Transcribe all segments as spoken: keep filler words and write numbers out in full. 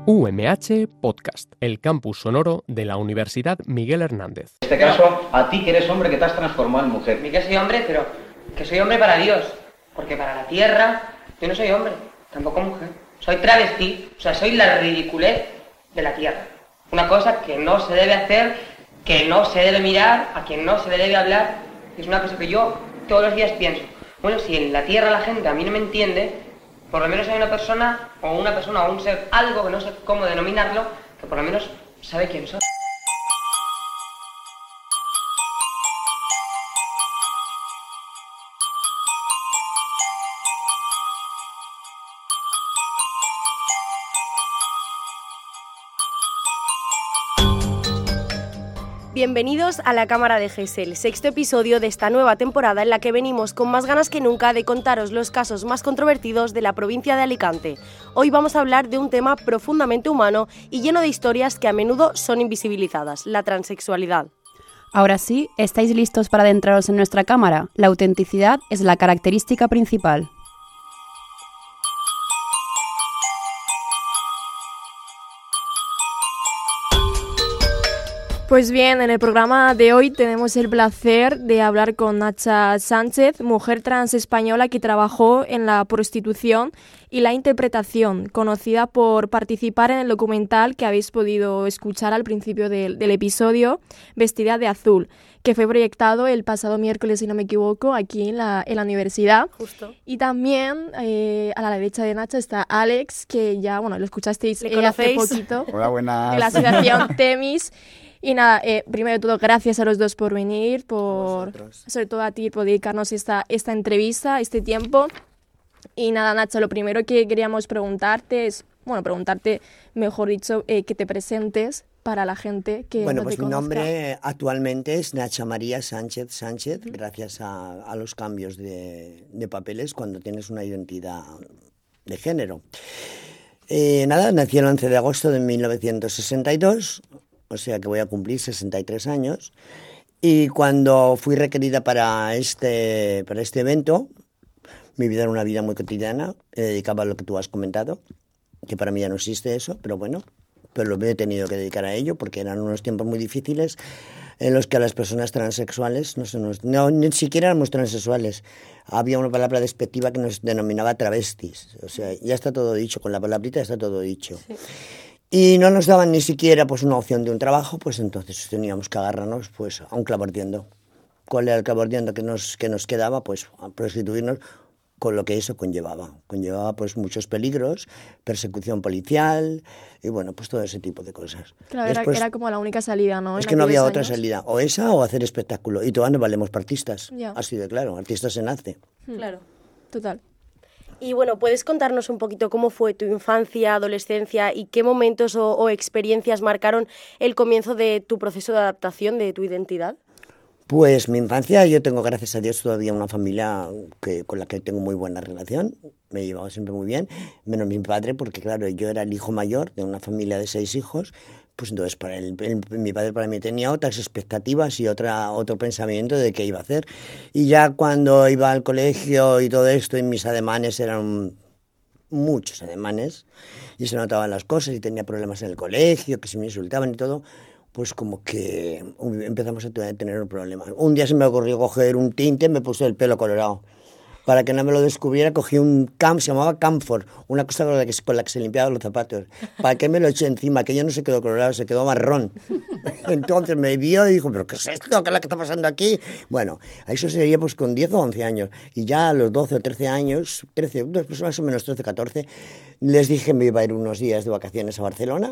U M H Podcast, el campus sonoro de la Universidad Miguel Hernández. En este caso, a ti que eres hombre, que te has transformado en mujer. Ni que soy hombre, pero que soy hombre para Dios. Porque para la tierra, yo no soy hombre, tampoco mujer. Soy travesti, o sea, soy la ridiculez de la tierra. Una cosa que no se debe hacer, que no se debe mirar, a quien no se le debe hablar. Es una cosa que yo todos los días pienso. Bueno, si en la tierra la gente a mí no me entiende, por lo menos hay una persona, o una persona, o un ser, algo que no sé cómo denominarlo, que por lo menos sabe quién soy. Bienvenidos a la Cámara de Gesell, sexto episodio de esta nueva temporada en la que venimos con más ganas que nunca de contaros los casos más controvertidos de la provincia de Alicante. Hoy vamos a hablar de un tema profundamente humano y lleno de historias que a menudo son invisibilizadas, la transexualidad. Ahora sí, ¿estáis listos para adentraros en nuestra cámara? La autenticidad es la característica principal. Pues bien, en el programa de hoy tenemos el placer de hablar con Nacha Sánchez, mujer trans española que trabajó en la prostitución y la interpretación, conocida por participar en el documental que habéis podido escuchar al principio del, del episodio, Vestida de Azul, que fue proyectado el pasado miércoles, si no me equivoco, aquí en la, en la universidad. Justo. Y también eh, a la derecha de Nacha está Alex, que ya, bueno, lo escuchasteis ¿Le eh, hace conocéis? poquito. Hola, buenas. De la asociación Temis. Y nada, eh, primero de todo, gracias a los dos por venir, por sobre todo a ti por dedicarnos esta, esta entrevista, este tiempo. Y nada, Nacha, lo primero que queríamos preguntarte es, bueno, preguntarte, mejor dicho, eh, que te presentes para la gente que Bueno, no pues te mi conozca. nombre actualmente es Nacha María Sánchez Sánchez, uh-huh. gracias a, a los cambios de, de papeles cuando tienes una identidad de género. Eh, nada, nací el once de agosto de mil novecientos sesenta y dos, o sea que voy a cumplir sesenta y tres años, y cuando fui requerida para este, para este evento, mi vida era una vida muy cotidiana, me dedicaba a lo que tú has comentado, que para mí ya no existe eso, pero bueno, pero me he tenido que dedicar a ello porque eran unos tiempos muy difíciles en los que a las personas transexuales, no, se nos, no ni siquiera éramos transexuales, había una palabra despectiva que nos denominaba travestis, o sea, ya está todo dicho, con la palabrita ya está todo dicho. Sí. Y no nos daban ni siquiera pues una opción de un trabajo, pues entonces teníamos que agarrarnos pues a un clavo ardiendo. ¿Cuál era el clavo ardiendo que nos, que nos quedaba? Pues a prostituirnos con lo que eso conllevaba. Conllevaba pues muchos peligros, persecución policial y bueno, pues todo ese tipo de cosas. Claro, Después, era, era como la única salida, ¿no? Es en que no había años. otra salida, o esa o hacer espectáculo. Y todas nos valemos para artistas, Ya. así de claro, artistas se nace. Claro. Total. Y bueno, ¿puedes contarnos un poquito cómo fue tu infancia, adolescencia y qué momentos o, o experiencias marcaron el comienzo de tu proceso de adaptación de tu identidad? Pues mi infancia, yo tengo, gracias a Dios, todavía una familia que, con la que tengo muy buena relación, me he llevado siempre muy bien, menos mi padre, porque claro, yo era el hijo mayor de una familia de seis hijos, pues entonces para él, él, mi padre para mí tenía otras expectativas y otra, otro pensamiento de qué iba a hacer. Y ya cuando iba al colegio y todo esto, y mis ademanes eran muchos ademanes, y se notaban las cosas, y tenía problemas en el colegio, que se me insultaban y todo, pues como que empezamos a tener un problema. Un día se me ocurrió coger un tinte, me puse el pelo colorado. Para que no me lo descubriera, cogí un cam, se llamaba camphor, una cosa con la que, con la que se limpiaban los zapatos. ¿Para qué me lo eché encima? Que yo no se quedó colorado, se quedó marrón. Entonces me vio y dijo, ¿pero qué es esto? ¿Qué es lo que está pasando aquí? Bueno, eso sería pues con diez o once años. Y ya a los doce o trece años, trece, pues más o menos trece, catorce, les dije que me iba a ir unos días de vacaciones a Barcelona.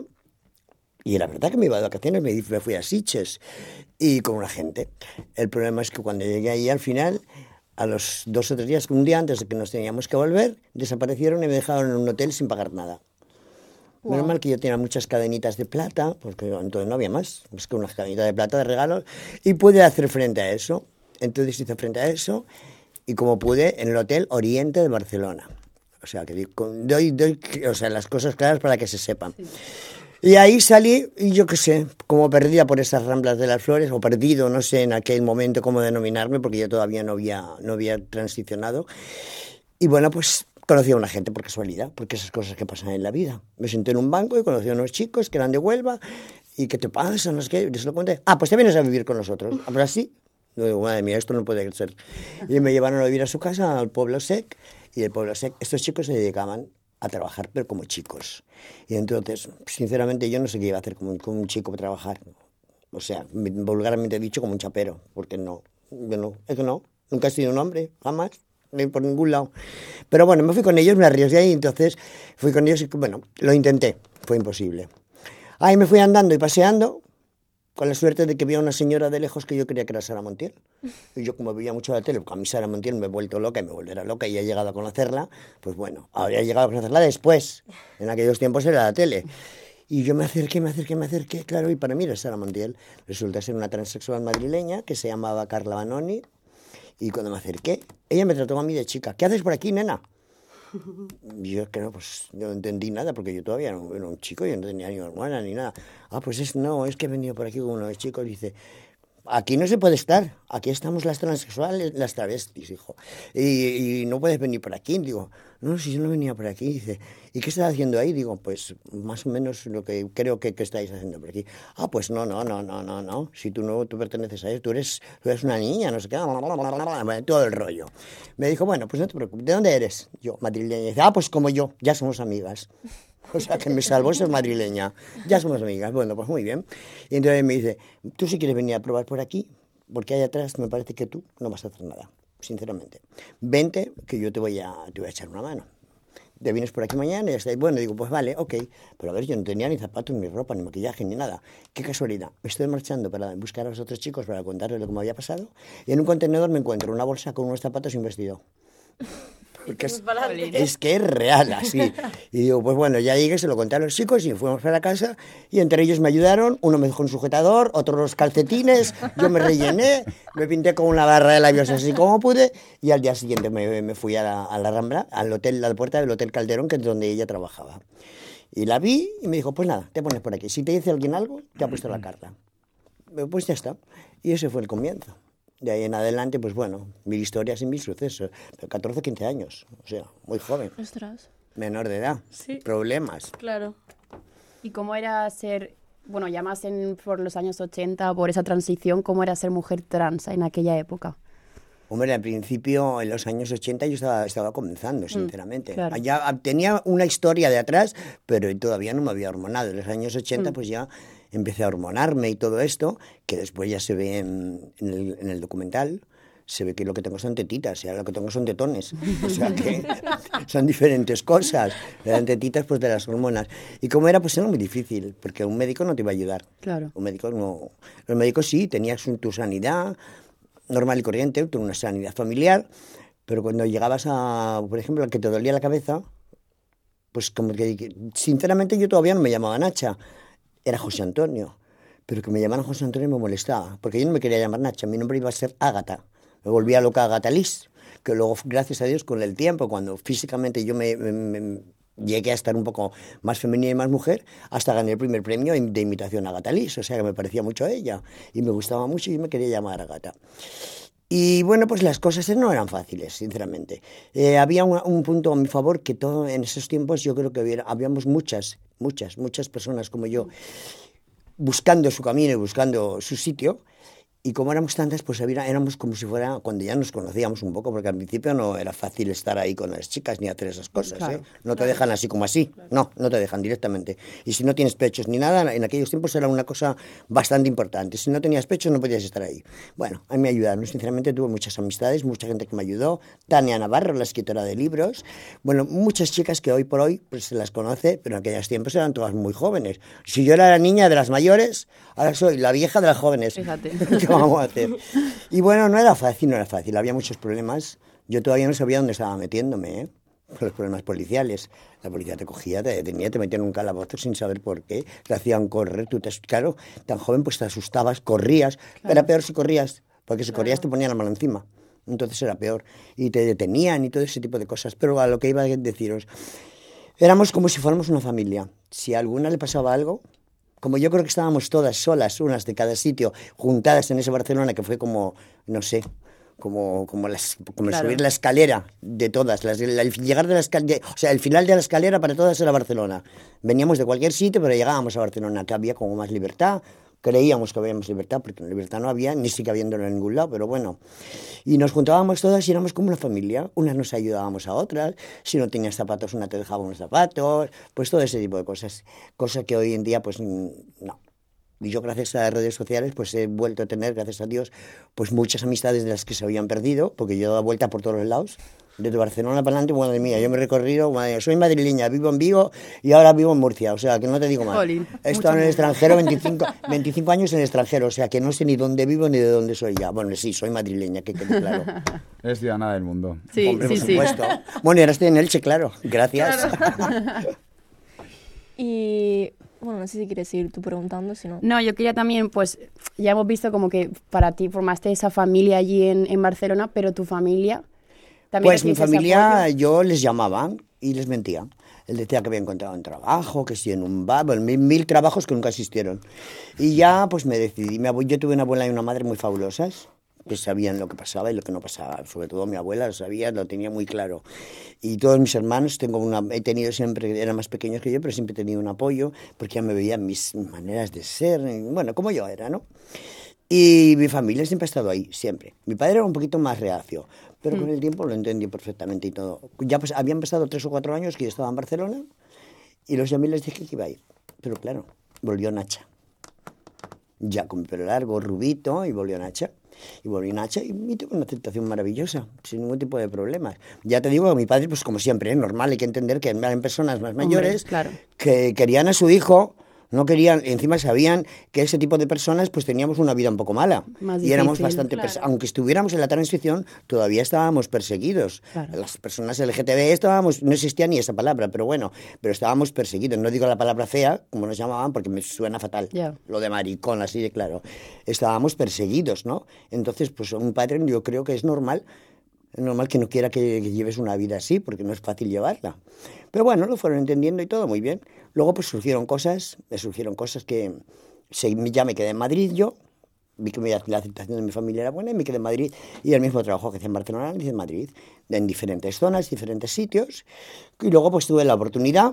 Y la verdad que me iba de vacaciones, me fui a Sitges y con una gente. El problema es que cuando llegué ahí al final, a los dos o tres días, un día antes de que nos teníamos que volver, desaparecieron y me dejaron en un hotel sin pagar nada. Wow. Menos mal que yo tenía muchas cadenitas de plata, porque entonces no había más, es que unas cadenitas de plata de regalos, y pude hacer frente a eso. Entonces hice frente a eso, y como pude, en el Hotel Oriente de Barcelona. O sea, que doy, doy o sea, las cosas claras para que se sepan. Sí. Y ahí salí, y yo qué sé, como perdida por esas Ramblas de las Flores, o perdido, no sé en aquel momento cómo denominarme, porque yo todavía no había, no había transicionado. Y bueno, pues conocí a una gente por casualidad, porque esas cosas que pasan en la vida. Me senté en un banco y conocí a unos chicos que eran de Huelva. ¿Y qué te pasa? No sé qué. Y se lo conté. Ah, pues te vienes a vivir con nosotros. Ah, pues así. Digo, madre mía, esto no puede ser. Y me llevaron a vivir a su casa, al Pueblo Sec. Y del Pueblo Sec, estos chicos se dedicaban a trabajar, pero como chicos. Y entonces, sinceramente, yo no sé qué iba a hacer como, como un chico para trabajar. O sea, vulgarmente dicho, como un chapero. Porque no, yo no, es que no. Nunca he sido un hombre, jamás. Ni por ningún lado. Pero bueno, me fui con ellos, me arriesgué y entonces fui con ellos y, bueno, lo intenté. Fue imposible. Ahí me fui andando y paseando, con la suerte de que vi a una señora de lejos que yo creía que era Sara Montiel. Y yo, como veía mucho la tele, porque a mí Sara Montiel me he vuelto loca y me volverá loca y he llegado a conocerla, pues bueno, habría llegado a conocerla después. En aquellos tiempos era la tele. Y yo me acerqué, me acerqué, me acerqué, claro, y para mí era Sara Montiel. Resulta ser una transexual madrileña que se llamaba Carla Banoni. Y cuando me acerqué, ella me trató a mí de chica. ¿Qué haces por aquí, nena? Y yo, que no, pues no entendí nada, porque yo todavía no, era un chico, yo no tenía ni hormonas ni nada. Ah, pues es, no, es que he venido por aquí con unos chicos. Y dice, aquí no se puede estar, aquí estamos las transexuales, las travestis, hijo. Y, y no puedes venir por aquí. Digo, no, si yo no venía por aquí. Dice, ¿y qué estás haciendo ahí? Digo, pues más o menos lo que creo que, que estáis haciendo por aquí. Ah, pues no, no, no, no, no, no. Si tú no tú perteneces a eso, tú eres, tú eres una niña, no sé qué, todo el rollo. Me dijo, bueno, pues no te preocupes, ¿de dónde eres? Yo, madrileña. Y dice, ah, pues como yo, ya somos amigas. O sea, que me salvó ser madrileña. Ya somos amigas. Bueno, pues muy bien. Y entonces me dice, tú si quieres venir a probar por aquí, porque ahí atrás me parece que tú no vas a hacer nada, sinceramente. Vente, que yo te voy a, te voy a echar una mano. Te vienes por aquí mañana y ya está. Bueno, digo, pues vale, ok. Pero a ver, yo no tenía ni zapatos, ni ropa, ni maquillaje, ni nada. Qué casualidad. Me estoy marchando para buscar a los otros chicos para contarles lo que me había pasado. Y en un contenedor me encuentro una bolsa con unos zapatos y un vestido. Porque es, es que es real, así. Y digo, pues bueno, ya llegué, se lo conté a los chicos y fuimos para casa. Y entre ellos me ayudaron. Uno me dejó un sujetador, otro los calcetines. Yo me rellené, me pinté con una barra de labios así como pude. Y al día siguiente me, me fui a la, a la Rambla, al hotel, a la puerta del Hotel Calderón, que es donde ella trabajaba. Y la vi y me dijo, pues nada, te pones por aquí. Si te dice alguien algo, te ha puesto la carta. Pues ya está. Y ese fue el comienzo. De ahí en adelante, pues bueno, mil historias y mil sucesos. Pero catorce, quince años, o sea, muy joven. Ostras. Menor de edad, Sí. Problemas. Claro. ¿Y cómo era ser, bueno, ya más en, por los años ochenta, por esa transición, cómo era ser mujer trans en aquella época? Hombre, al principio, en los años ochenta, yo estaba, estaba comenzando, sinceramente. Mm, claro. Ya tenía una historia de atrás, pero todavía no me había hormonado. En los años ochenta, mm. pues ya empecé a hormonarme y todo esto, que después ya se ve en, en, el, en el documental. Se ve que lo que tengo son tetitas, y ahora lo que tengo son tetones. O sea que son diferentes cosas. Eran tetitas pues de las hormonas. Y como era, pues era muy difícil, porque un médico no te iba a ayudar. Claro. Un médico no. Los médicos sí, tenías tu sanidad normal y corriente, tu una sanidad familiar, pero cuando llegabas a, por ejemplo, a que te dolía la cabeza, pues como que, sinceramente yo todavía no me llamaba Nacha, era José Antonio. Pero que me llamaran José Antonio me molestaba, porque yo no me quería llamar Nacha, mi nombre iba a ser Ágata. Me volvía loca Ágata Liz, que luego, gracias a Dios, con el tiempo, cuando físicamente yo me, me, me llegué a estar un poco más femenina y más mujer, hasta gané el primer premio de imitación a Ágata Liz, o sea que me parecía mucho a ella, y me gustaba mucho y me quería llamar Ágata. Y bueno, pues las cosas no eran fáciles, sinceramente. Eh, había un, un punto a mi favor, que todo en esos tiempos yo creo que hubiera, habíamos muchas, muchas, muchas personas como yo, buscando su camino y buscando su sitio. Y como éramos tantas, pues éramos como si fuera cuando ya nos conocíamos un poco, porque al principio no era fácil estar ahí con las chicas ni hacer esas cosas, claro, ¿eh? No te dejan así como así, claro. No, no te dejan directamente. Y si no tienes pechos ni nada, en aquellos tiempos era una cosa bastante importante. Si no tenías pechos no podías estar ahí. Bueno, a mí me ayudaron, sinceramente tuve muchas amistades, mucha gente que me ayudó. Tania Navarro, la escritora de libros. Bueno, muchas chicas que hoy por hoy pues se las conoce, pero en aquellos tiempos eran todas muy jóvenes. Si yo era la niña de las mayores, ahora soy la vieja de las jóvenes. Fíjate. ¿Qué vamos a hacer? Y bueno, no era fácil, no era fácil. Había muchos problemas. Yo todavía no sabía dónde estaba metiéndome, ¿eh? Los problemas policiales. La policía te cogía, te detenía, te metía en un calabozo sin saber por qué. Te hacían correr. Tú te, claro, tan joven pues te asustabas, corrías. Claro. Era peor si corrías, porque si claro. corrías te ponían la mano encima. Entonces era peor. Y te detenían y todo ese tipo de cosas. Pero a lo que iba a deciros, éramos como si fuéramos una familia. Si a alguna le pasaba algo, como yo creo que estábamos todas solas, unas de cada sitio, juntadas en ese Barcelona, que fue como, no sé, como, como, las, como Claro. subir la escalera de todas, las, el, el llegar de la escalera, o sea, el final de la escalera para todas era Barcelona. Veníamos de cualquier sitio, pero llegábamos a Barcelona, que había como más libertad. Creíamos que había más libertad, porque libertad no había, ni siquiera habiéndola en ningún lado, pero bueno. Y nos juntábamos todas y éramos como una familia. Unas nos ayudábamos a otras. Si no tenías zapatos, una te dejaba unos zapatos. Pues todo ese tipo de cosas. Cosas que hoy en día, pues no. Y yo, gracias a las redes sociales, pues he vuelto a tener, gracias a Dios, pues muchas amistades de las que se habían perdido, porque yo he dado vuelta por todos los lados. Desde Barcelona para adelante, madre mía, yo me he recorrido, madre mía, soy madrileña, vivo en Vigo y ahora vivo en Murcia, o sea, que no te digo más. Jolín, He estado en mucho el extranjero veinticinco, veinticinco años en el extranjero, o sea, que no sé ni dónde vivo ni de dónde soy ya. Bueno, sí, soy madrileña, que quede claro. Es ciudadana del mundo. Sí, Hombre, sí, por sí. supuesto. Bueno, y ahora estoy en Elche, claro, gracias. Y bueno, no sé si quieres seguir tú preguntando, si no. No, yo quería también, pues, ya hemos visto como que para ti formaste esa familia allí en, en Barcelona, pero tu familia también Pues mi recibiste ese familia, apoyo. yo les llamaba y les mentía. Él decía que había encontrado un trabajo, que sí en un bar, bueno, mil, mil trabajos que nunca existieron. Y ya pues me decidí. Mi abue- yo tuve una abuela y una madre muy fabulosas, que sabían lo que pasaba y lo que no pasaba. Sobre todo mi abuela lo sabía, lo tenía muy claro. Y todos mis hermanos, tengo una, he tenido siempre, eran más pequeños que yo, pero siempre he tenido un apoyo, porque ya me veían mis maneras de ser, y, bueno, como yo era, ¿no? Y mi familia siempre ha estado ahí, siempre. Mi padre era un poquito más reacio, pero Mm. con el tiempo lo entendí perfectamente y todo. Ya pues, habían pasado tres o cuatro años que yo estaba en Barcelona y los llamé y les dije que iba a ir. Pero claro, volvió Nacha. Ya con mi pelo largo, rubito, y volvió Nacha. Y volvió Nacha y, y tuve una aceptación maravillosa, sin ningún tipo de problemas. Ya te digo, mi padre, pues como siempre, es normal, hay que entender que eran personas más mayores claro. que querían a su hijo. No querían, encima sabían que ese tipo de personas pues teníamos una vida un poco mala. Más y éramos difícil, bastante, claro. perse- aunque estuviéramos en la transición, todavía estábamos perseguidos. Claro. Las personas L G T B estábamos, no existía ni esa palabra, pero bueno, pero estábamos perseguidos. No digo la palabra fea, como nos llamaban, porque me suena fatal. Ya. Lo de maricón, así de claro. Estábamos perseguidos, ¿no? Entonces, pues un padre yo creo que es normal. Es normal que no quiera que, que lleves una vida así, porque no es fácil llevarla. Pero bueno, lo fueron entendiendo y todo muy bien. Luego pues surgieron cosas, me surgieron cosas que se- ya me quedé en Madrid yo, vi que mi- la aceptación de mi familia era buena y me quedé en Madrid. Y el mismo trabajo que hacía en Barcelona lo hice en Madrid, en diferentes zonas, diferentes sitios. Y luego pues tuve la oportunidad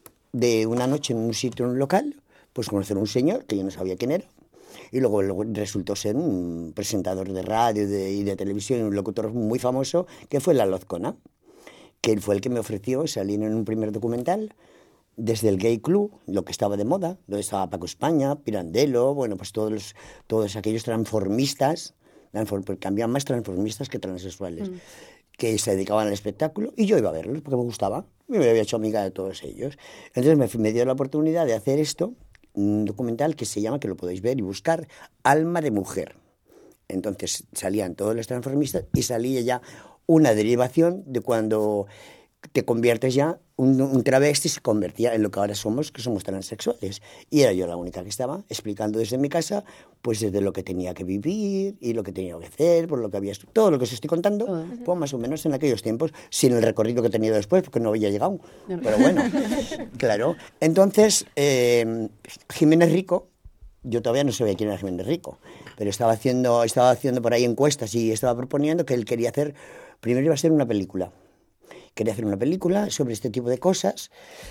de una noche en un sitio, en un local, pues conocer a un señor que yo no sabía quién era. Y luego, luego resultó ser un presentador de radio de- y de televisión, un locutor muy famoso, que fue Lalo Azcona, que él fue el que me ofreció salir en un primer documental desde el Gay Club, lo que estaba de moda, donde estaba Paco España, Pirandello, bueno, pues todos, los- todos aquellos transformistas, transform- porque había más transformistas que transexuales, que se dedicaban al espectáculo, y yo iba a verlos porque me gustaba, y me había hecho amiga de todos ellos. Entonces me, fui- me dio la oportunidad de hacer esto, un documental que se llama, que lo podéis ver y buscar, Alma de Mujer. Entonces salían todos los transformistas y salía ya una derivación de cuando te conviertes ya, un, un travesti se convertía en lo que ahora somos, que somos transexuales. Y era yo la única que estaba explicando desde mi casa, pues desde lo que tenía que vivir y lo que tenía que hacer, por lo que había estu- todo lo que os estoy contando, Todo. pues más o menos en aquellos tiempos, sin el recorrido que he tenido después, porque no había llegado. Pero bueno, claro. Entonces, eh, Jiménez Rico, yo todavía no sabía quién era Jiménez Rico, pero estaba haciendo, estaba haciendo por ahí encuestas y estaba proponiendo que él quería hacer, primero iba a hacer una película. Quería hacer una película sobre este tipo de cosas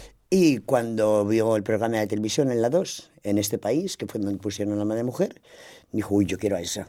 y cuando vio el programa de televisión en la dos, en este país, que fue donde pusieron Alma de Mujer, dijo, uy, yo quiero a esa.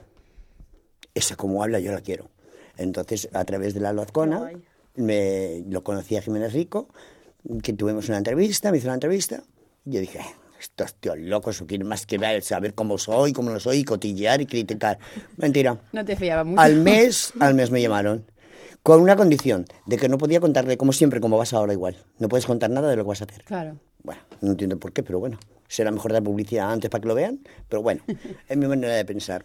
Esa como habla, yo la quiero. Entonces, a través de Lalo Azcona, me, lo conocí a Jiménez Rico, que tuvimos una entrevista, me hizo una entrevista, y yo dije, estos tíos locos, o quieren más que ver, saber cómo soy, cómo no soy, cotillear y criticar. Mentira. No te fiaba mucho. Al mes, al mes me llamaron. Con una condición, de que no podía contarle, como siempre, como vas ahora igual. No puedes contar nada de lo que vas a hacer. Claro. Bueno, no entiendo por qué, pero bueno. Será mejor dar publicidad antes para que lo vean, pero bueno, es mi manera de pensar.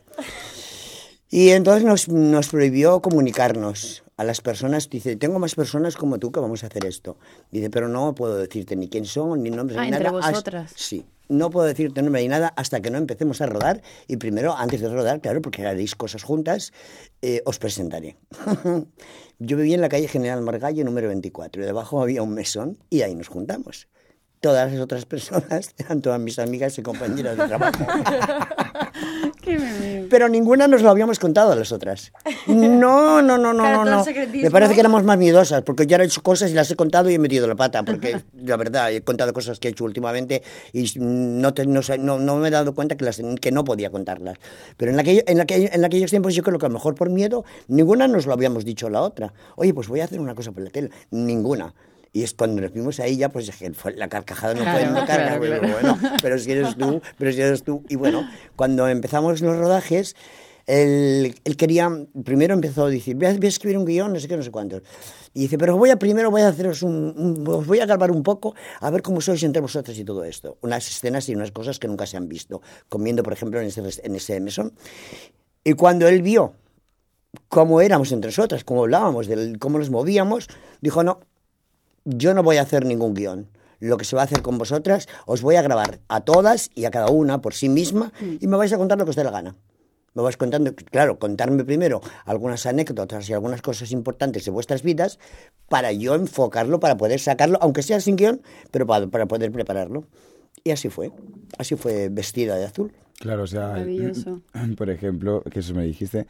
Y entonces nos, nos prohibió comunicarnos a las personas. Dice, tengo más personas como tú que vamos a hacer esto. Dice, pero no puedo decirte ni quién son, ni nombres, Ah, ni entre nada. hasta- vosotras. Sí, no puedo decirte nombre ni nada hasta que no empecemos a rodar. Y primero, antes de rodar, claro, porque haréis cosas juntas, eh, os presentaré. Yo vivía en la calle General Margallo, número veinticuatro, y debajo había un mesón y ahí nos juntamos. Todas las otras personas eran todas mis amigas y compañeras de trabajo. Pero ninguna nos lo habíamos contado a las otras. No, no, no, no, Claro, no. todo el no. secretismo. Me parece que éramos más miedosas, porque yo he hecho cosas y las he contado y he metido la pata, porque la verdad, he contado cosas que he hecho últimamente y no, te, no, sé- no, no me he dado cuenta que, las, que no podía contarlas. Pero en, aquello, en, aquello, en aquellos tiempos yo creo que a lo mejor por miedo, ninguna nos lo habíamos dicho a la otra. Oye, pues voy a hacer una cosa por la tele. Ninguna. Y es cuando nos vimos ahí ya, pues dije, fue- la carcajada no fue Claro, no carga, claro, claro. bueno, pero si eres tú, pero si eres tú. Y bueno, cuando empezamos los rodajes, él, él quería, primero empezó a decir, voy a, voy a escribir un guión, no sé qué, no sé cuántos. Y dice, pero voy a primero voy a haceros un, un- os voy a grabar un poco, a ver cómo sois entre vosotros y todo esto. Unas escenas y unas cosas que nunca se han visto, comiendo, por ejemplo, en ese, en ese mesón. Y cuando él vio cómo éramos entre nosotras, cómo hablábamos, del, cómo nos movíamos, dijo, no, yo no voy a hacer ningún guión. Lo que se va a hacer con vosotras, os voy a grabar a todas y a cada una por sí misma y me vais a contar lo que os dé la gana. Me vais contando, claro, contarme primero algunas anécdotas y algunas cosas importantes de vuestras vidas para yo enfocarlo, para poder sacarlo, aunque sea sin guión, pero para, para poder prepararlo. Y así fue, así fue Vestida de Azul. Claro, o sea, Maravilloso. por ejemplo, que eso me dijiste,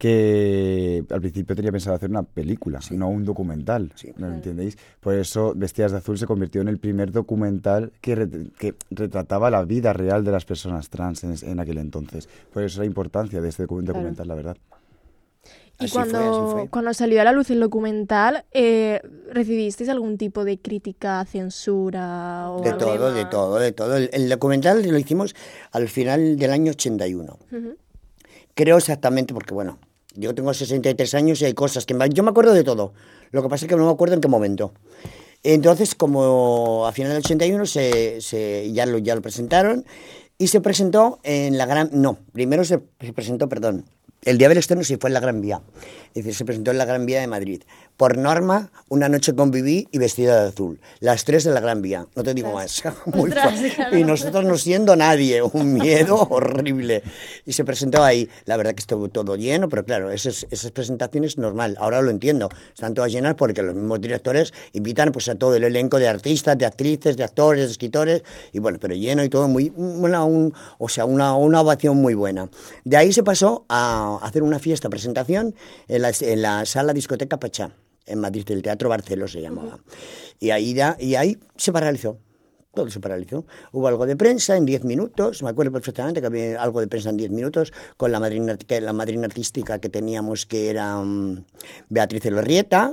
que al principio tenía pensado hacer una película, Sí. no un documental, Sí. ¿me entendéis? Por eso Vestidas de Azul se convirtió en el primer documental que, ret- que retrataba la vida real de las personas trans en, es- en aquel entonces. Por eso la importancia de este docu- documental, la verdad. Y Así fue, así cuando, fue. cuando salió a la luz el documental, eh, ¿recibisteis algún tipo de crítica, censura? O De algo? todo, de todo, de todo. El, el documental lo hicimos al final del año ochenta y uno. Ujú. Creo exactamente, porque bueno, yo tengo sesenta y tres años y hay cosas que... me- yo me acuerdo de todo. Lo que pasa es que no me acuerdo en qué momento. Entonces, como a final del ochenta y uno se, se, ya, lo, ya lo presentaron y se presentó en la Gran... No, primero se, se presentó, perdón, el Día del Estreno sí fue en la Gran Vía. Es decir, se presentó en la Gran Vía de Madrid. Por norma, Una noche conviví y Vestida de Azul. Las tres de la Gran Vía. No te digo más. Muy Ostras, fa- y nosotros no siendo nadie. Un miedo horrible. Y se presentó ahí. La verdad que estuvo todo lleno, pero claro, esas, esas presentaciones normal. Ahora lo entiendo. Están todas llenas porque los mismos directores invitan pues a todo el elenco de artistas, de actrices, de actores, de escritores. Y bueno, pero lleno y todo muy... Una, un, o sea, una, una ovación muy buena. De ahí se pasó a hacer una fiesta, presentación en la, en la sala discoteca Pachá, en Madrid, el Teatro Barceló se llamaba. Y ahí, ya, y ahí se paralizó, todo se paralizó. Hubo algo de prensa en diez minutos, me acuerdo perfectamente que había algo de prensa en diez minutos, con la madrina, que- la madrina artística que teníamos, que era um, Beatriz Elorrieta,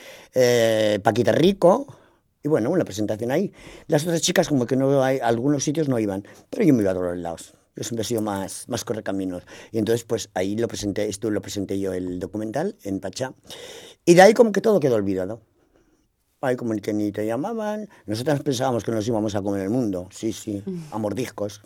eh, Paquita Rico, y bueno, una presentación ahí. Las otras chicas como que no hay, algunos sitios no iban, pero yo me iba a todos los lados. Yo siempre he sido más, más correcaminos. Y entonces, pues ahí lo presenté, esto lo presenté yo el documental en Pachá. Y de ahí como que todo quedó olvidado. Ahí como que ni te llamaban. Nosotros pensábamos que nos íbamos a comer el mundo. Sí, sí, a mordiscos.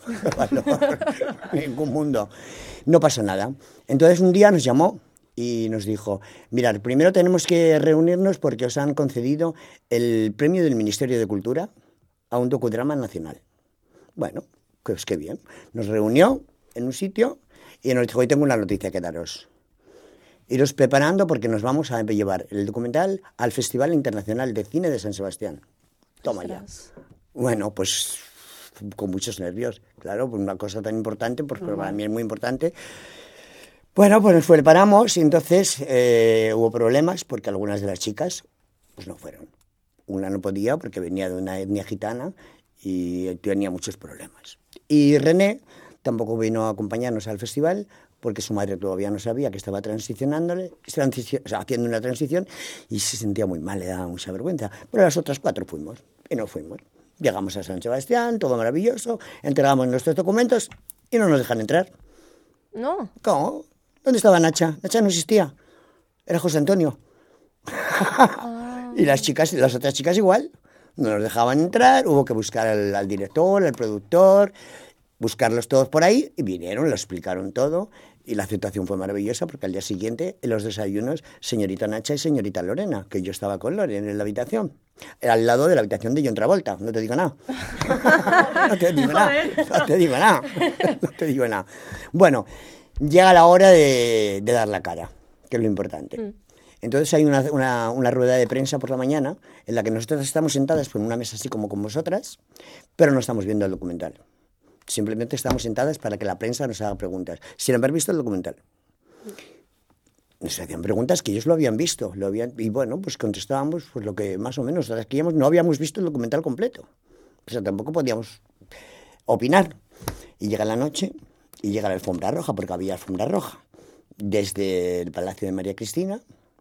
Ningún mundo. No pasó nada. Entonces un día nos llamó y nos dijo, mirad, primero tenemos que reunirnos porque os han concedido el premio del Ministerio de Cultura a un docudrama nacional. Bueno, pues qué bien. Nos reunió en un sitio y nos dijo, hoy tengo una noticia que daros. Iros preparando porque nos vamos a llevar el documental al Festival Internacional de Cine de San Sebastián. Toma ya. Bueno, pues con muchos nervios, claro, por una cosa tan importante, pues para mí es muy importante. Bueno, pues nos preparamos y entonces eh, hubo problemas porque algunas de las chicas pues no fueron. Una no podía porque venía de una etnia gitana y tenía muchos problemas. Y René tampoco vino a acompañarnos al festival porque su madre todavía no sabía que estaba transicionándole, transicio, o sea, haciendo una transición y se sentía muy mal, le daba mucha vergüenza. Pero las otras cuatro fuimos y no fuimos. Llegamos a San Sebastián, todo maravilloso, entregamos nuestros documentos y no nos dejan entrar. No. ¿Cómo? ¿Dónde estaba Nacha? Nacha no existía. Era José Antonio. Y las chicas, las otras chicas igual. No nos dejaban entrar, hubo que buscar al, al director, al productor, buscarlos todos por ahí, y vinieron, lo explicaron todo, y la situación fue maravillosa, porque al día siguiente, en los desayunos, señorita Nacha y señorita Lorena, que yo estaba con Lorena en la habitación, al lado de la habitación de John Travolta, no te digo nada. No te digo nada, no te digo nada, no te digo nada. Bueno, llega la hora de, de dar la cara, que es lo importante. Mm. Entonces hay una, una, una rueda de prensa por la mañana en la que nosotras estamos sentadas por una mesa así como con vosotras, pero no estamos viendo el documental. Simplemente estábamos sentadas para que la prensa nos haga preguntas, sin haber visto el documental. Nos hacían preguntas que ellos lo habían visto, lo habían, y bueno, pues contestábamos pues lo que más o menos que no habíamos visto el documental completo. O sea, tampoco podíamos opinar. Y llega la noche y llega la alfombra roja, porque había alfombra roja, desde el Palacio de María Cristina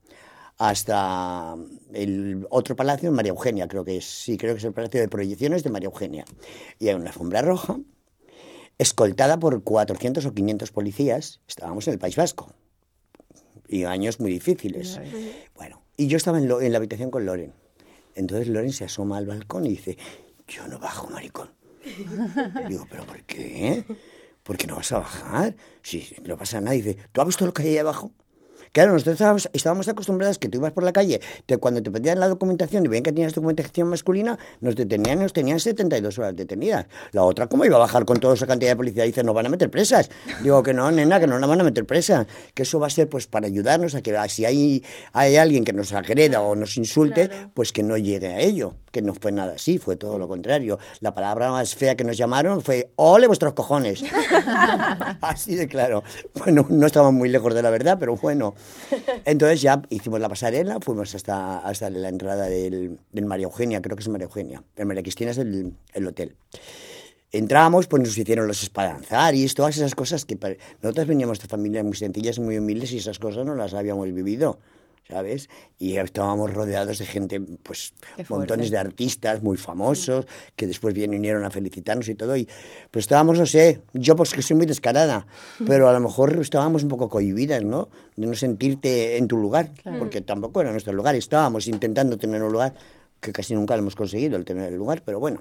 hasta el otro palacio, María Eugenia, creo que es, sí, creo que es el Palacio de Proyecciones de María Eugenia. Y hay una alfombra roja, escoltada por cuatrocientos o quinientos policías. Estábamos en el País Vasco. Y años muy difíciles. Bueno, y yo estaba en, lo, en la habitación con Loren. Entonces Loren se asoma al balcón y dice, yo no bajo, maricón. Y digo, ¿pero por qué? ¿Por qué no vas a bajar? Si no pasa nada. Y dice, ¿tú has visto lo que hay ahí abajo? Claro, nosotros estábamos, estábamos acostumbrados que tú ibas por la calle, te, cuando te pedían la documentación y veían que tenías documentación masculina, nos detenían, nos tenían setenta y dos horas detenidas. La otra, ¿cómo iba a bajar con toda esa cantidad de policía? Dice, nos van a meter presas. Digo, que no, nena, que no nos van a meter presas. Que eso va a ser pues para ayudarnos a que si hay, hay alguien que nos agreda o nos insulte, claro, pues que no llegue a ello. Que no fue nada así, fue todo lo contrario. La palabra más fea que nos llamaron fue, ¡ole vuestros cojones! Así de claro. Bueno, no estábamos muy lejos de la verdad, pero bueno. Entonces ya hicimos la pasarela, fuimos hasta, hasta la entrada del, del María Eugenia, creo que es María Eugenia. El María Cristina es el, el hotel. Entramos, pues nos hicieron los espadanzaris, todas esas cosas que... Nosotros veníamos de familias muy sencillas, muy humildes, y esas cosas no las habíamos vivido, ¿sabes? Y estábamos rodeados de gente, pues montones de artistas muy famosos, que después vinieron a felicitarnos y todo, y pues estábamos, no sé, yo pues que soy muy descarada, pero a lo mejor estábamos un poco cohibidas, ¿no? De no sentirte en tu lugar, claro, porque tampoco era nuestro lugar, estábamos intentando tener un lugar, que casi nunca lo hemos conseguido, el tener el lugar, pero bueno.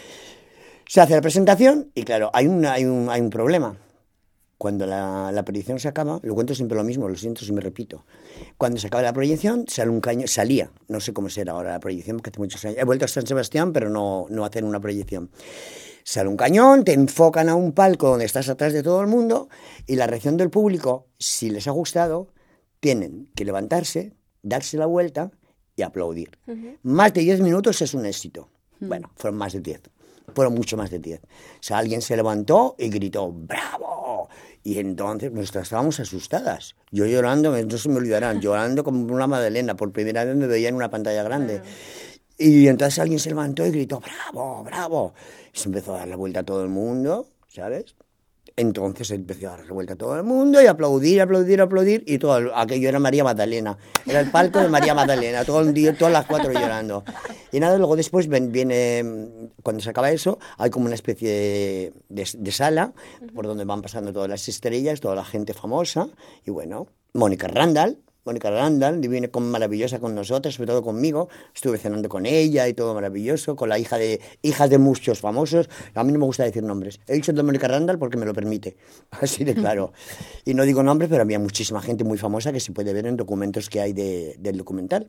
Se hace la presentación y claro, hay un, hay un, hay un problema. Cuando la, la proyección se acaba, lo cuento siempre lo mismo, lo siento si me repito. Cuando se acaba la proyección, sale un cañón, salía, no sé cómo será ahora la proyección, porque hace muchos años. He vuelto a San Sebastián, pero no, no hacen una proyección. Sale un cañón, te enfocan a un palco donde estás atrás de todo el mundo y la reacción del público, si les ha gustado, tienen que levantarse, darse la vuelta y aplaudir. Uh-huh. Más de diez minutos es un éxito. Uh-huh. Bueno, fueron más de diez. Fueron mucho más de diez. O sea, alguien se levantó y gritó, ¡bravo! Y entonces nosotras estábamos asustadas. Yo llorando, no se me olvidarán, llorando como una magdalena. Por primera vez me veía en una pantalla grande. Y entonces alguien se levantó y gritó, ¡bravo, bravo! Y se empezó a dar la vuelta a todo el mundo, ¿sabes? Entonces empezó a dar la vuelta a todo el mundo y aplaudir, aplaudir, aplaudir. Y todo aquello era María Magdalena. Era el palco de María Magdalena, todo el día, todas las cuatro llorando. Y nada, luego después viene, cuando se acaba eso, hay como una especie de, de, de sala por donde van pasando todas las estrellas, toda la gente famosa. Y bueno, Mónica Randall. Mónica Randall viene con, maravillosa con nosotros, sobre todo conmigo. Estuve cenando con ella y todo maravilloso, con la hija de hijas de muchos famosos. A mí no me gusta decir nombres. He dicho de Mónica Randall porque me lo permite, así de claro. Y no digo nombres, pero había muchísima gente muy famosa que se puede ver en documentos que hay de, del documental.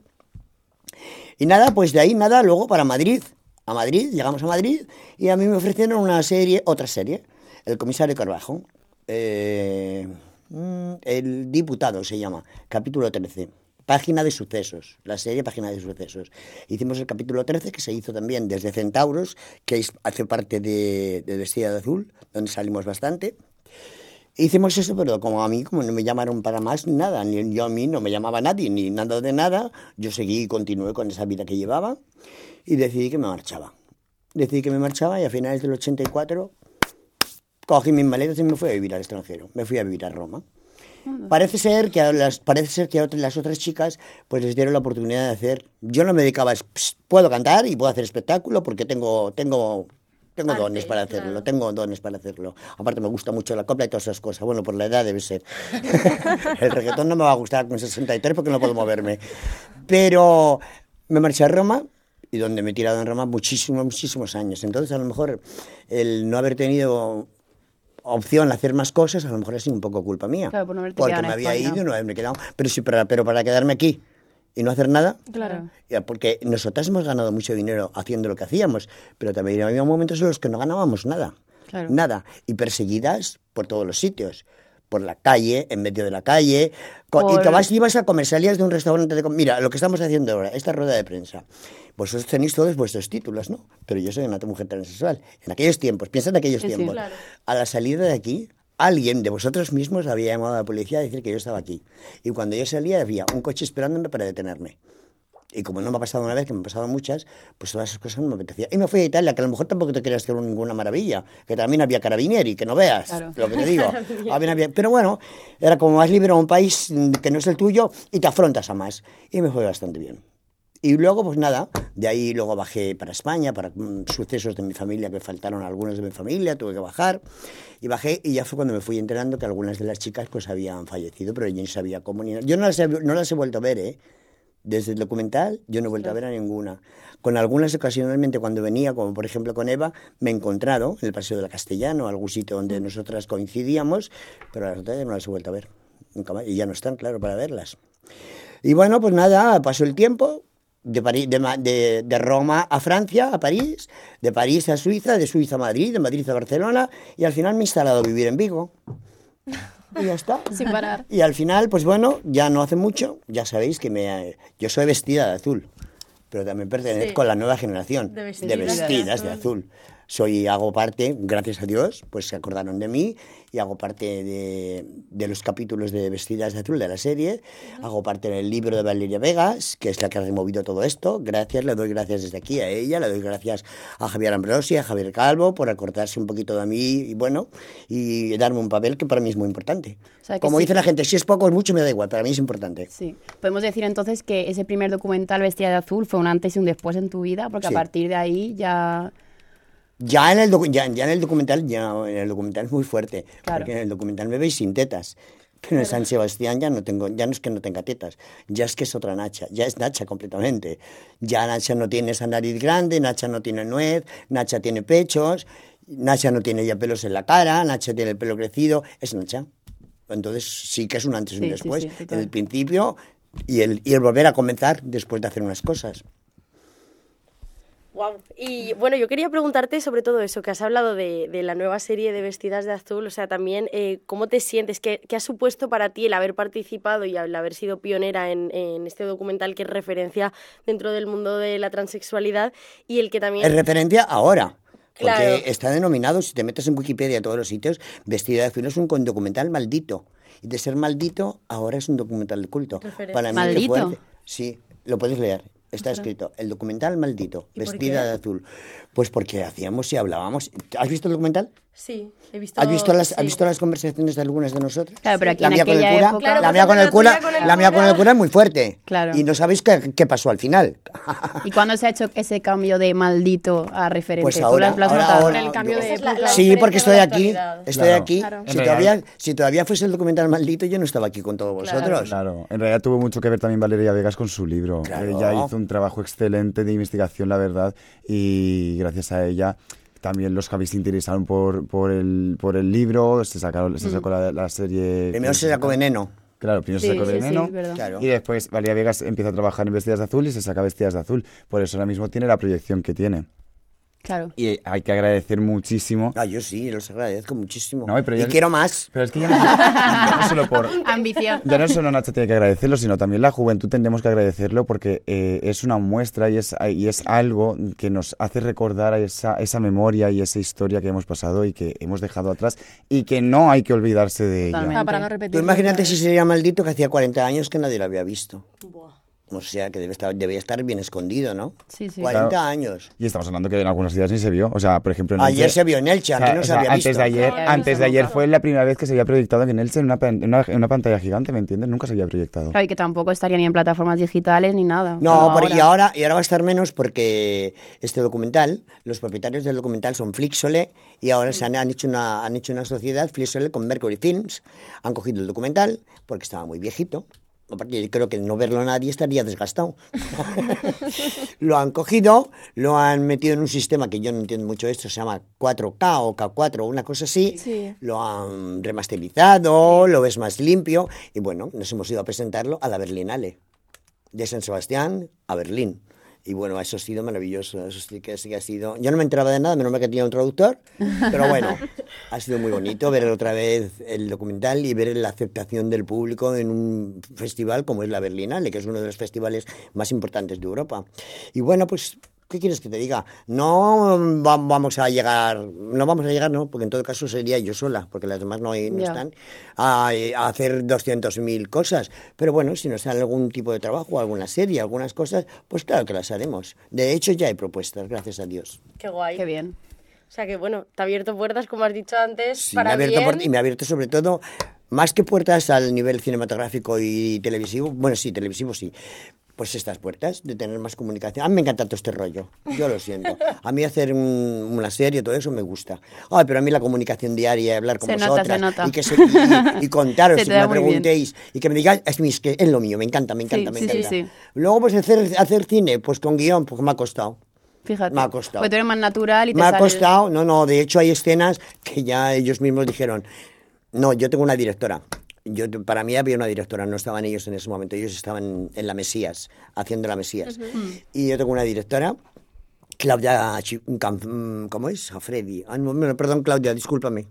Y nada, pues de ahí nada, luego para Madrid. A Madrid, llegamos a Madrid y a mí me ofrecieron una serie, otra serie, El comisario Carbajo. Eh... El diputado se llama, capítulo trece, Página de Sucesos, la serie Página de Sucesos. Hicimos el capítulo trece, que se hizo también desde Centauros, que es, hace parte de, de Vestida de Azul, donde salimos bastante. Hicimos eso, pero como a mí, como no me llamaron para más, ni nada, ni yo a mí no me llamaba nadie, ni nada de nada, yo seguí y continué con esa vida que llevaba y decidí que me marchaba. Decidí que me marchaba y a finales del ochenta y cuatro... cogí mis maletas y me fui a vivir al extranjero. Me fui a vivir a Roma. Parece ser que a las, parece ser que a otras, las otras chicas pues les dieron la oportunidad de hacer... Yo no me dedicaba a... Puedo cantar y puedo hacer espectáculo porque tengo, tengo, tengo Arte, dones para hacerlo. Claro. Tengo dones para hacerlo. Aparte me gusta mucho la copla y todas esas cosas. Bueno, por la edad debe ser. El reggaetón no me va a gustar con sesenta y tres porque no puedo moverme. Pero me marché a Roma y donde me he tirado en Roma muchísimos, muchísimos años. Entonces a lo mejor el no haber tenido... opción a hacer más cosas, a lo mejor ha sido un poco culpa mía. Claro, por no haberte porque me había España. ido y no haberme quedado. Pero sí, para, pero para quedarme aquí y no hacer nada, claro. Porque nosotras hemos ganado mucho dinero haciendo lo que hacíamos, pero también había momentos en los que no ganábamos nada. Claro. Nada. Y perseguidas por todos los sitios. por la calle, en medio de la calle, con, Por... y te vas, ibas a comer, salías de un restaurante de... Mira, lo que estamos haciendo ahora, esta rueda de prensa. Vosotros tenéis todos vuestros títulos, ¿no? Pero yo soy una mujer transexual. En aquellos tiempos, piensa en aquellos Sí, sí, tiempos. claro. A la salida de aquí, alguien de vosotros mismos había llamado a la policía a decir que yo estaba aquí. Y cuando yo salía había un coche esperándome para detenerme. Y como no me ha pasado una vez, que me han pasado muchas, pues todas esas cosas no me apetecía. Y me fui a Italia, que a lo mejor tampoco te creas que era ninguna maravilla, que también había carabinieri, que no veas Claro. lo que te digo. Había- había- pero bueno, era como más libre a un país que no es el tuyo y te afrontas a más. Y me fue bastante bien. Y luego, pues nada, de ahí luego bajé para España, para mm, sucesos de mi familia, que faltaron algunos de mi familia, tuve que bajar. Y bajé y ya fue cuando me fui enterando que algunas de las chicas pues habían fallecido, pero yo no sabía cómo ni nada. Yo no las he, no las he vuelto a ver, ¿eh? Desde el documental yo no he vuelto a ver a ninguna. Con algunas ocasionalmente cuando venía, como por ejemplo con Eva, me he encontrado en el Paseo de la Castellana, algún sitio donde nosotras coincidíamos, pero las otras ya no las he vuelto a ver. Nunca más. Y ya no están, claro, para verlas. Y bueno, pues nada, pasó el tiempo. De, París, de, Ma- de, de Roma a Francia, a París, de París a Suiza, de Suiza a Madrid, de Madrid a Barcelona, y al final me he instalado a vivir en Vigo. Y ya está. Sin parar. Y al final, pues bueno, ya no hace mucho, ya sabéis que me, yo soy vestida de azul, pero también pertenezco Sí. a la nueva generación De de vestidas de vestidas de azul. Soy, hago parte, gracias a Dios, pues se acordaron de mí y hago parte de, de los capítulos de Vestidas de Azul de la serie. Hago parte del libro de Valeria Vegas, que es la que ha removido todo esto. Gracias, le doy gracias desde aquí a ella, le doy gracias a Javier Ambrosi, a Javier Calvo, por acordarse un poquito de mí y bueno, y darme un papel que para mí es muy importante. O sea, que Como sí. dice la gente, si es poco o es mucho, me da igual, para mí es importante. Sí. Podemos decir entonces que ese primer documental Vestida de Azul fue un antes y un después en tu vida, porque Sí. a partir de ahí ya... Ya en el, docu- ya, ya en el documental, ya en el documental es muy fuerte, Claro. porque en el documental me veis sin tetas. Pero en San Sebastián ya no tengo, ya no es que no tenga tetas, ya es que es otra Nacha, ya es Nacha completamente. Ya Nacha no tiene esa nariz grande, Nacha no tiene nuez, Nacha tiene pechos, Nacha no tiene ya pelos en la cara, Nacha tiene el pelo crecido, es Nacha. Entonces sí que es un antes y un Sí, sí, después. sí, total. En el principio y el, y el volver a comenzar después de hacer unas cosas. Wow. Y bueno, yo quería preguntarte sobre todo eso, que has hablado de, de la nueva serie de Vestidas de Azul, o sea, también eh, ¿cómo te sientes? ¿Qué, ¿Qué ha supuesto para ti el haber participado y el haber sido pionera en, en este documental que es referencia dentro del mundo de la transexualidad y el que también... Es referencia ahora. Porque Claro. está denominado, si te metes en Wikipedia a todos los sitios, Vestida de Azul es un con- documental maldito. Y de ser maldito, ahora es un documental de culto. Referencia. Para mí, ¿Maldito? qué fuerte. Sí, lo puedes leer. Está escrito, el documental maldito, ¿Y por Vestida qué? de Azul. Pues porque hacíamos y hablábamos. ¿Has visto el documental? Sí, he visto... ¿Has visto las, sí. ¿has visto las conversaciones de algunas de nosotras? Claro, pero aquí la en mía con el aquella cura, época- Claro, la mía pues con el la cura, tuya con el la mía con cura. el cura es muy fuerte. Claro. Y no sabéis qué, qué pasó al final. ¿Y cuándo se ha hecho ese cambio de maldito a referente? Pues ¿Tú ahora, lo- lo has ahora, notado? ahora- El cambio de Esa es la- época. la Sí, diferencia porque de estoy la aquí, actualidad. estoy Claro. aquí. Claro. Si, En todavía, si todavía fuese el documental maldito, yo no estaba aquí con todos Claro. vosotros. Claro, en realidad tuvo mucho que ver también Valeria Vegas con su libro. Claro. Ella hizo un trabajo excelente de investigación, la verdad, y gracias a ella también los que habéis se interesaron por, por, el, por el libro, se, sacaron, se sacó la, la serie... Primero se sacó Veneno. Claro, primero Sí, se sacó sí, sí, Veneno, es verdad. Claro. y después Valeria Vegas empieza a trabajar en Vestidas de Azul y se saca Vestidas de Azul. Por eso ahora mismo tiene la proyección que tiene. Claro. Y hay que agradecer muchísimo... Ah, yo sí, los agradezco muchísimo. No, pero y ya- quiero más. Pero es que ya no, ya no solo por... Ambición. Ya no solo Nacho tiene que agradecerlo, sino también la juventud tendremos que agradecerlo porque eh, es una muestra y es, y es algo que nos hace recordar a esa, esa memoria y esa historia que hemos pasado y que hemos dejado atrás y que no hay que olvidarse de ella. Totalmente. Ah, para no Tú repetir. imagínate si sería maldito que hacía cuarenta años que nadie lo había visto. Buah. O sea, que debe estar, debía estar bien escondido, ¿no? Sí, sí. cuarenta Claro. años. Y estamos hablando que en algunos días ni se vio. O sea, por ejemplo... En Ayer Elche- se vio en Elche, o sea, antes no o se sea, había antes visto. de ayer, No había antes visto de ayer nunca. fue la primera vez que se había proyectado en Elche en una, pan- en una, en una pantalla gigante, ¿me entiendes? Nunca se había proyectado. Claro, y que tampoco estaría ni en plataformas digitales ni nada. No, Pero pero y ahora, y ahora va a estar menos porque este documental, los propietarios del documental son Flixole y ahora se han, han hecho una, han hecho una sociedad, Flixole con Mercury Films, han cogido el documental porque estaba muy viejito. Aparte, yo creo que no verlo nadie estaría desgastado. Lo han cogido, lo han metido en un sistema que yo no entiendo mucho esto, se llama cuatro K o K cuatro, una cosa así. Sí. Lo han remasterizado, lo ves más limpio y bueno, nos hemos ido a presentarlo a la Berlinale, de San Sebastián a Berlín. Y bueno, eso ha sido maravilloso, eso sí que, sí que ha sido... Yo no me enteraba de nada, menos mal que tenía un traductor, pero bueno, ha sido muy bonito ver otra vez el documental y ver la aceptación del público en un festival como es la Berlinale, que es uno de los festivales más importantes de Europa. Y bueno, pues... ¿Qué quieres que te diga? No va, vamos a llegar, no vamos a llegar, no, porque en todo caso sería yo sola, porque las demás no, hay, no están, a, a hacer doscientas mil cosas. Pero bueno, si nos sale algún tipo de trabajo, alguna serie, algunas cosas, pues claro que las haremos. De hecho, ya hay propuestas, gracias a Dios. Qué guay. Qué bien. O sea que bueno, te ha abierto puertas, como has dicho antes, Sí, para me ha abierto bien. puertas, y me ha abierto sobre todo, más que puertas al nivel cinematográfico y televisivo, bueno, sí, televisivo sí, pues estas puertas de tener más comunicación. A mí me encanta todo este rollo, yo lo siento. A mí hacer un, una serie, todo eso me gusta. Ay, pero a mí la comunicación diaria, hablar con Se nota, vosotras se nota. y que se, y, y contaros, Se y te que da me muy bien. preguntéis y que me digáis, es, mi- es que es lo mío, me encanta, me encanta, Sí, me sí, sí, encanta. sí. Luego pues hacer, hacer cine, pues con guión, pues me ha costado. Fíjate. Me ha costado. Pues tú eres más natural y te Me ha sale- costado, no, no, de hecho hay escenas que ya ellos mismos dijeron, no, yo tengo una directora. Yo, para mí había una directora, no estaban ellos en ese momento, ellos estaban en la Mesías, haciendo la Mesías. Y yo tengo una directora, Claudia, Chi- Cam- ¿cómo es? Afredi. Ah, no, no, perdón, Claudia, discúlpame.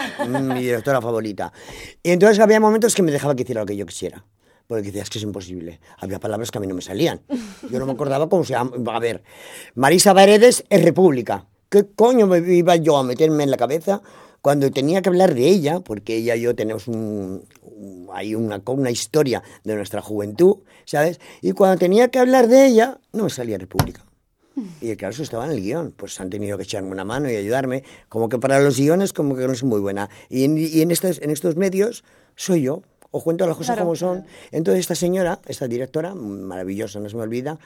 Mi directora favorita. Y entonces había momentos que me dejaba que hiciera lo que yo quisiera. Porque decía, es que es imposible. Había palabras que a mí no me salían. Yo no me acordaba cómo se llama. A ver, Marisa Paredes es República. ¿Qué coño me iba yo a meterme en la cabeza cuando tenía que hablar de ella? Porque ella y yo tenemos un, un- hay una, una historia de nuestra juventud, ¿sabes? Y cuando tenía que hablar de ella, no me salía República. Y claro, eso estaba en el guión. Pues han tenido que echarme una mano y ayudarme. Como que para los guiones, como que no soy muy buena. Y en, y en, estos, en estos medios, soy yo. Os cuento las cosas como son. Entonces esta señora, esta directora, maravillosa, no se me olvida,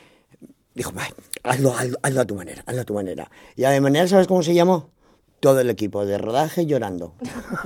dijo, "Ay, hazlo, hazlo, hazlo a tu manera, hazlo a tu manera". Y a mi manera, ¿sabes cómo se llamó? Todo el equipo de rodaje llorando.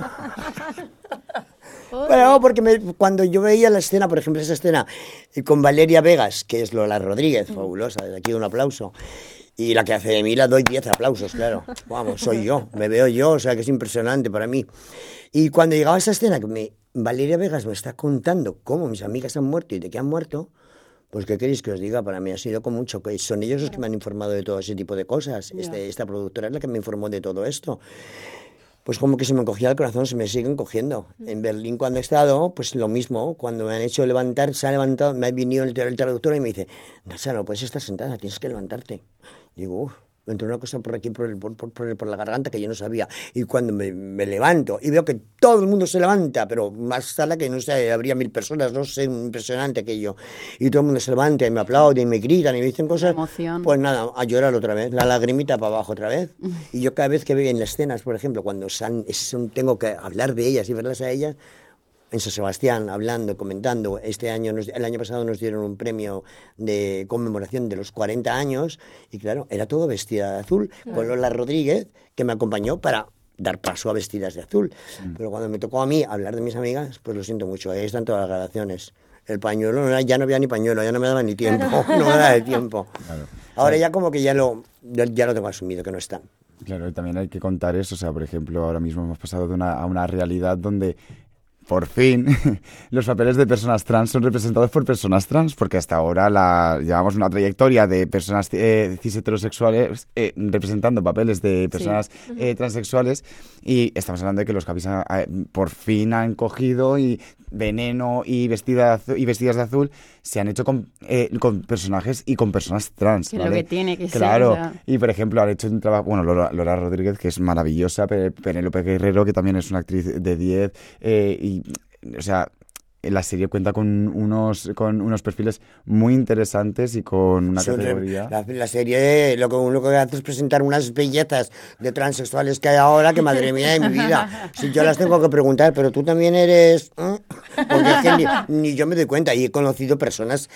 Bueno, porque me- cuando yo veía la escena, por ejemplo, esa escena eh, con Valeria Vegas, que es Lola Rodríguez, fabulosa, desde aquí un aplauso, y la que hace de mí la doy diez aplausos, claro. Vamos, soy yo, me veo yo, o sea que es impresionante para mí. Y cuando llegaba esa escena, que me, Valeria Vegas me está contando cómo mis amigas han muerto y de qué han muerto, pues qué queréis que os diga, para mí ha sido como un choque. Son ellos los que me han informado de todo ese tipo de cosas. Este, esta productora es la que me informó de todo esto. Pues como que se me encogía el corazón, se me siguen cogiendo. En Berlín cuando he estado, pues lo mismo, cuando me han hecho levantar, se ha levantado, me ha venido el, el traductor y me dice, Nacha, no puedes estar sentada, tienes que levantarte. Digo, uff, me entró una cosa por aquí, por, el, por, por, por, por la garganta que yo no sabía. Y cuando me, me levanto y veo que todo el mundo se levanta, pero más sala que no sé, habría mil personas, no sé, impresionante aquello. Y todo el mundo se levanta y me aplaude y me gritan y me dicen cosas. Emoción. Pues nada, a llorar otra vez, la lagrimita para abajo otra vez. Y yo cada vez que veo en las escenas, por ejemplo, cuando san, son, tengo que hablar de ellas y verlas a ellas, en San Sebastián, hablando, comentando, este año, nos, el año pasado nos dieron un premio de conmemoración de los cuarenta años, y claro, era todo vestida de azul, con Lola Rodríguez, que me acompañó para dar paso a vestidas de azul. Mm. Pero cuando me tocó a mí hablar de mis amigas, pues lo siento mucho, ahí están todas las grabaciones. El pañuelo, no, ya no había ni pañuelo, ya no me daba ni tiempo, no me daba de tiempo. Claro. Ahora ya como que ya lo, ya lo tengo asumido, que no están. Claro, y también hay que contar eso, o sea, por ejemplo, ahora mismo hemos pasado de una, a una realidad donde por fin los papeles de personas trans son representados por personas trans, porque hasta ahora la, llevamos una trayectoria de personas eh, cis heterosexuales eh, representando papeles de personas sí. eh, transexuales, y estamos hablando de que los Capis a, a, por fin han cogido y Veneno y, vestida azul, y Vestidas de Azul se han hecho con, eh, con personajes y con personas trans. Que ¿vale? lo que tiene que claro. ser. O sea... Y por ejemplo, han hecho un trabajo, bueno, Lola, Lola Rodríguez, que es maravillosa, Penélope Guerrero, que también es una actriz de diez, eh, y, o sea, la serie cuenta con unos con unos perfiles muy interesantes y con una Son categoría. La, la serie lo que uno que hace es presentar unas bellezas de transexuales que hay ahora, que madre mía de mi vida. Si yo las tengo que preguntar, pero tú también eres... ¿eh? Porque es que ni, ni yo me doy cuenta. Y he conocido personas...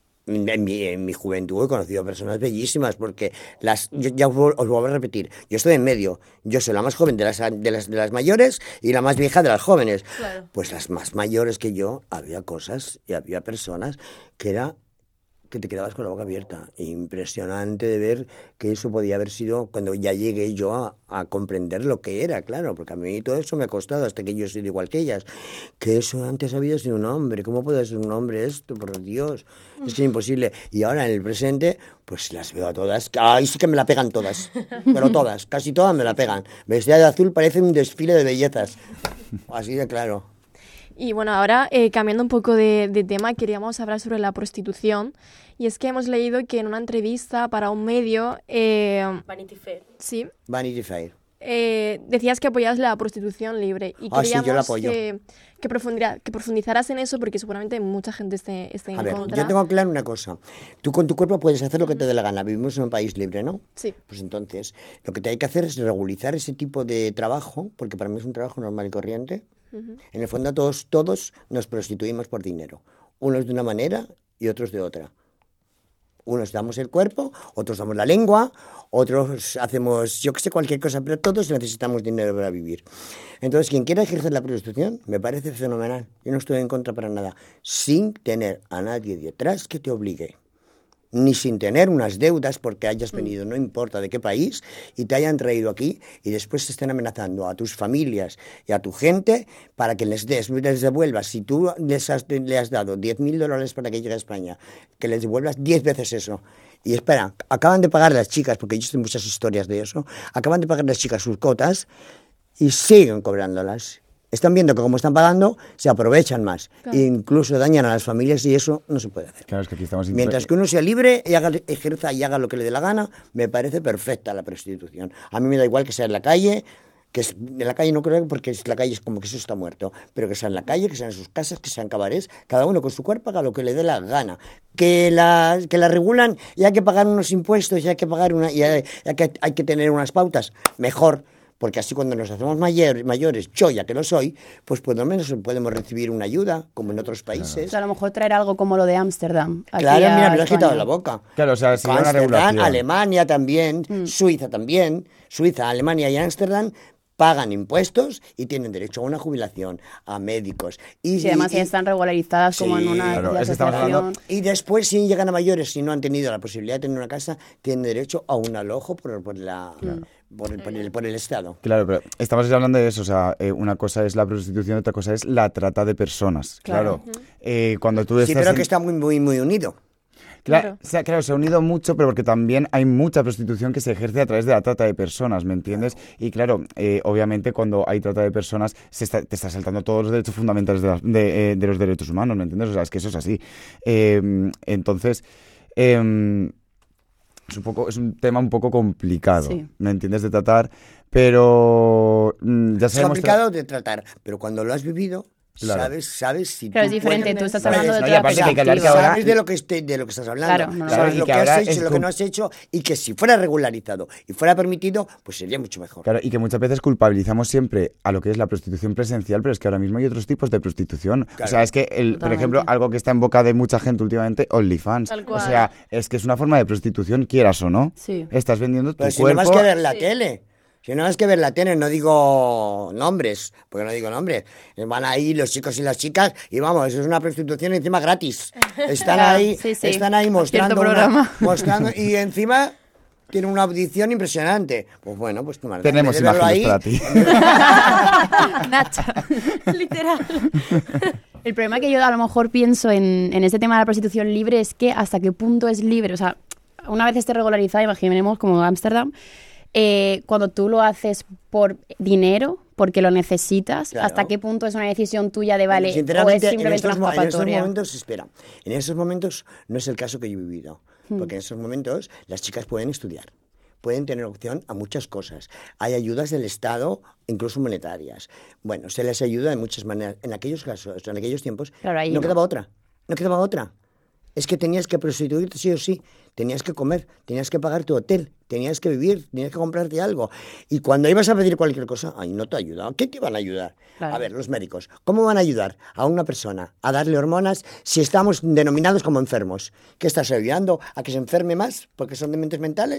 En mi, en mi juventud he conocido personas bellísimas, porque las yo, ya os vuelvo a repetir, yo estoy en medio, yo soy la más joven de las, de las, de las mayores y la más vieja de las jóvenes. Claro. Pues las más mayores que yo, había cosas y había personas que era que te quedabas con la boca abierta. Impresionante de ver que eso podía haber sido cuando ya llegué yo a, a comprender lo que era, claro, porque a mí todo eso me ha costado hasta que yo he sido igual que ellas. Que eso antes había sido un hombre. ¿Cómo puede ser un hombre esto? Por Dios, es que es imposible. Y ahora en el presente, pues las veo a todas. Ahí sí que me la pegan todas, pero todas, casi todas me la pegan. Vestida de azul parece un desfile de bellezas. Así de claro. Y bueno, ahora eh, cambiando un poco de, de tema, queríamos hablar sobre la prostitución. Y es que hemos leído que en una entrevista para un medio... Eh, Vanity Fair. Sí. Vanity Fair. Eh, decías que apoyas la prostitución libre. Y Ah, sí, yo la queríamos apoyo. que, que, profundira- que profundizaras en eso porque seguramente mucha gente esté, esté en A ver, contra. yo tengo claro una cosa. Tú con tu cuerpo puedes hacer lo que te dé la gana. Vivimos en un país libre, ¿no? Sí. Pues entonces, lo que te hay que hacer es regularizar ese tipo de trabajo, porque para mí es un trabajo normal y corriente. Uh-huh. En el fondo todos, todos nos prostituimos por dinero. Unos de una manera y otros de otra. Unos damos el cuerpo, otros damos la lengua, otros hacemos, yo que sé, cualquier cosa, pero todos necesitamos dinero para vivir. Entonces, quien quiera ejercer la prostitución, me parece fenomenal. Yo no estoy en contra para nada. Sin tener a nadie detrás que te obligue. Ni sin tener unas deudas porque hayas venido, no importa de qué país, y te hayan traído aquí y después te estén amenazando a tus familias y a tu gente para que les des, les devuelvas. Si tú les has, le has dado diez mil dólares para que llegue a España, que les devuelvas diez veces eso. Y espera, acaban de pagar las chicas, porque yo sé muchas historias de eso, acaban de pagar las chicas sus cotas y siguen cobrándolas. Están viendo que como están pagando, se aprovechan más. Claro. E incluso dañan a las familias y eso no se puede hacer. Claro, es que aquí estamos... Mientras que uno sea libre y haga, ejerza y haga lo que le dé la gana, me parece perfecta la prostitución. A mí me da igual que sea en la calle, que es, en la calle no creo porque la calle es como que eso está muerto, pero que sea en la calle, que sea en sus casas, que sea en cabarets, cada uno con su cuerpo haga lo que le dé la gana. Que la, que la regulan y hay que pagar unos impuestos y hay que pagar una, y hay, hay, que, hay que tener unas pautas, mejor. Porque así cuando nos hacemos mayor, mayores, yo ya que lo soy, pues por lo menos podemos recibir una ayuda, como en otros países. O sea, a lo mejor traer algo como lo de Ámsterdam. Claro, mira, me lo has quitado de la boca. Claro, o sea, si una Ámsterdam, regulación. Alemania también, Mm. Suiza también, Suiza, Alemania y Ámsterdam pagan impuestos y tienen derecho a una jubilación, a médicos. Y, Sí, además y- ya están regularizadas como Sí, en una claro, es que estamos asociación. hablando- Y después, si llegan a mayores, si no han tenido la posibilidad de tener una casa, tienen derecho a un alojo por, por, la, por, por el, por el Estado. Claro, pero estamos hablando de eso, o sea, eh, una cosa es la prostitución, otra cosa es la trata de personas. Claro. Claro. Eh, cuando tú Sí, estás pero en- que está muy, muy, muy unido. Cla- Claro. o sea, claro, se ha unido mucho, pero porque también hay mucha prostitución que se ejerce a través de la trata de personas, ¿me entiendes? Y claro, eh, obviamente cuando hay trata de personas se está, te está saltando todos los derechos fundamentales de, las- de, eh, de los derechos humanos, ¿me entiendes? O sea, es que eso es así. Eh, entonces, eh, es un poco, es un tema un poco complicado, Sí. ¿me entiendes? De tratar, pero mm, ya Es sabemos... complicado de tratar, pero cuando lo has vivido, Claro. sabes, sabes si Claro, tú es diferente, puedes- tú estás sabes, hablando de no, y otra aparte que hay que hablar que perspectiva. ahora- sabes de lo que, este- de lo que estás hablando, Claro, no, no. sabes Y lo que que ahora has hecho es y lo que com- no has hecho, y que si fuera regularizado y fuera permitido, pues sería mucho mejor. Claro, y que muchas veces culpabilizamos siempre a lo que es la prostitución presencial, pero es que ahora mismo hay otros tipos de prostitución. Claro. O sea, es que, el, por Totalmente. ejemplo, algo que está en boca de mucha gente últimamente, OnlyFans. Tal O cual. sea, es que es una forma de prostitución, quieras o no. Sí. Estás vendiendo tu Pero si no cuerpo. más que ver la tele. Si no más que ver la tele, no digo nombres, porque no digo nombres. Van ahí los chicos y las chicas y vamos, eso es una prostitución encima gratis. Están Claro, ahí, sí, sí. están ahí mostrando, Cierto una- programa. mostrando y encima tiene una audición impresionante. Pues bueno, pues tú Tenemos en vez de verlo imágenes ahí, para ti. Nacha. Literal. El problema que yo a lo mejor pienso en, en este tema de la prostitución libre es que hasta qué punto es libre. O sea, una vez esté regularizada, imaginemos como Ámsterdam, eh, cuando tú lo haces por dinero, porque lo necesitas, Claro. ¿hasta qué punto es una decisión tuya de vale o es Sinceramente, en simplemente estos, una mo- en estos escapatoria? momentos, espera, en estos momentos no es el caso que yo he vivido, Hmm. porque en estos momentos las chicas pueden estudiar, pueden tener opción a muchas cosas. Hay ayudas del Estado, incluso monetarias. Bueno, se les ayuda de muchas maneras. En aquellos casos, en aquellos tiempos, Claro, ahí no no. quedaba otra, no quedaba otra. Es que tenías que prostituirte sí o sí, tenías que comer, tenías que pagar tu hotel, tenías que vivir, tenías que comprarte algo. Y cuando ibas a pedir cualquier cosa, ay, no te ayudaban. ¿Qué te iban a ayudar? Claro. A ver, los médicos, ¿cómo van a ayudar a una persona a darle hormonas si estamos denominados como enfermos? ¿Qué estás ayudando a que se enferme más porque son dementes mentales?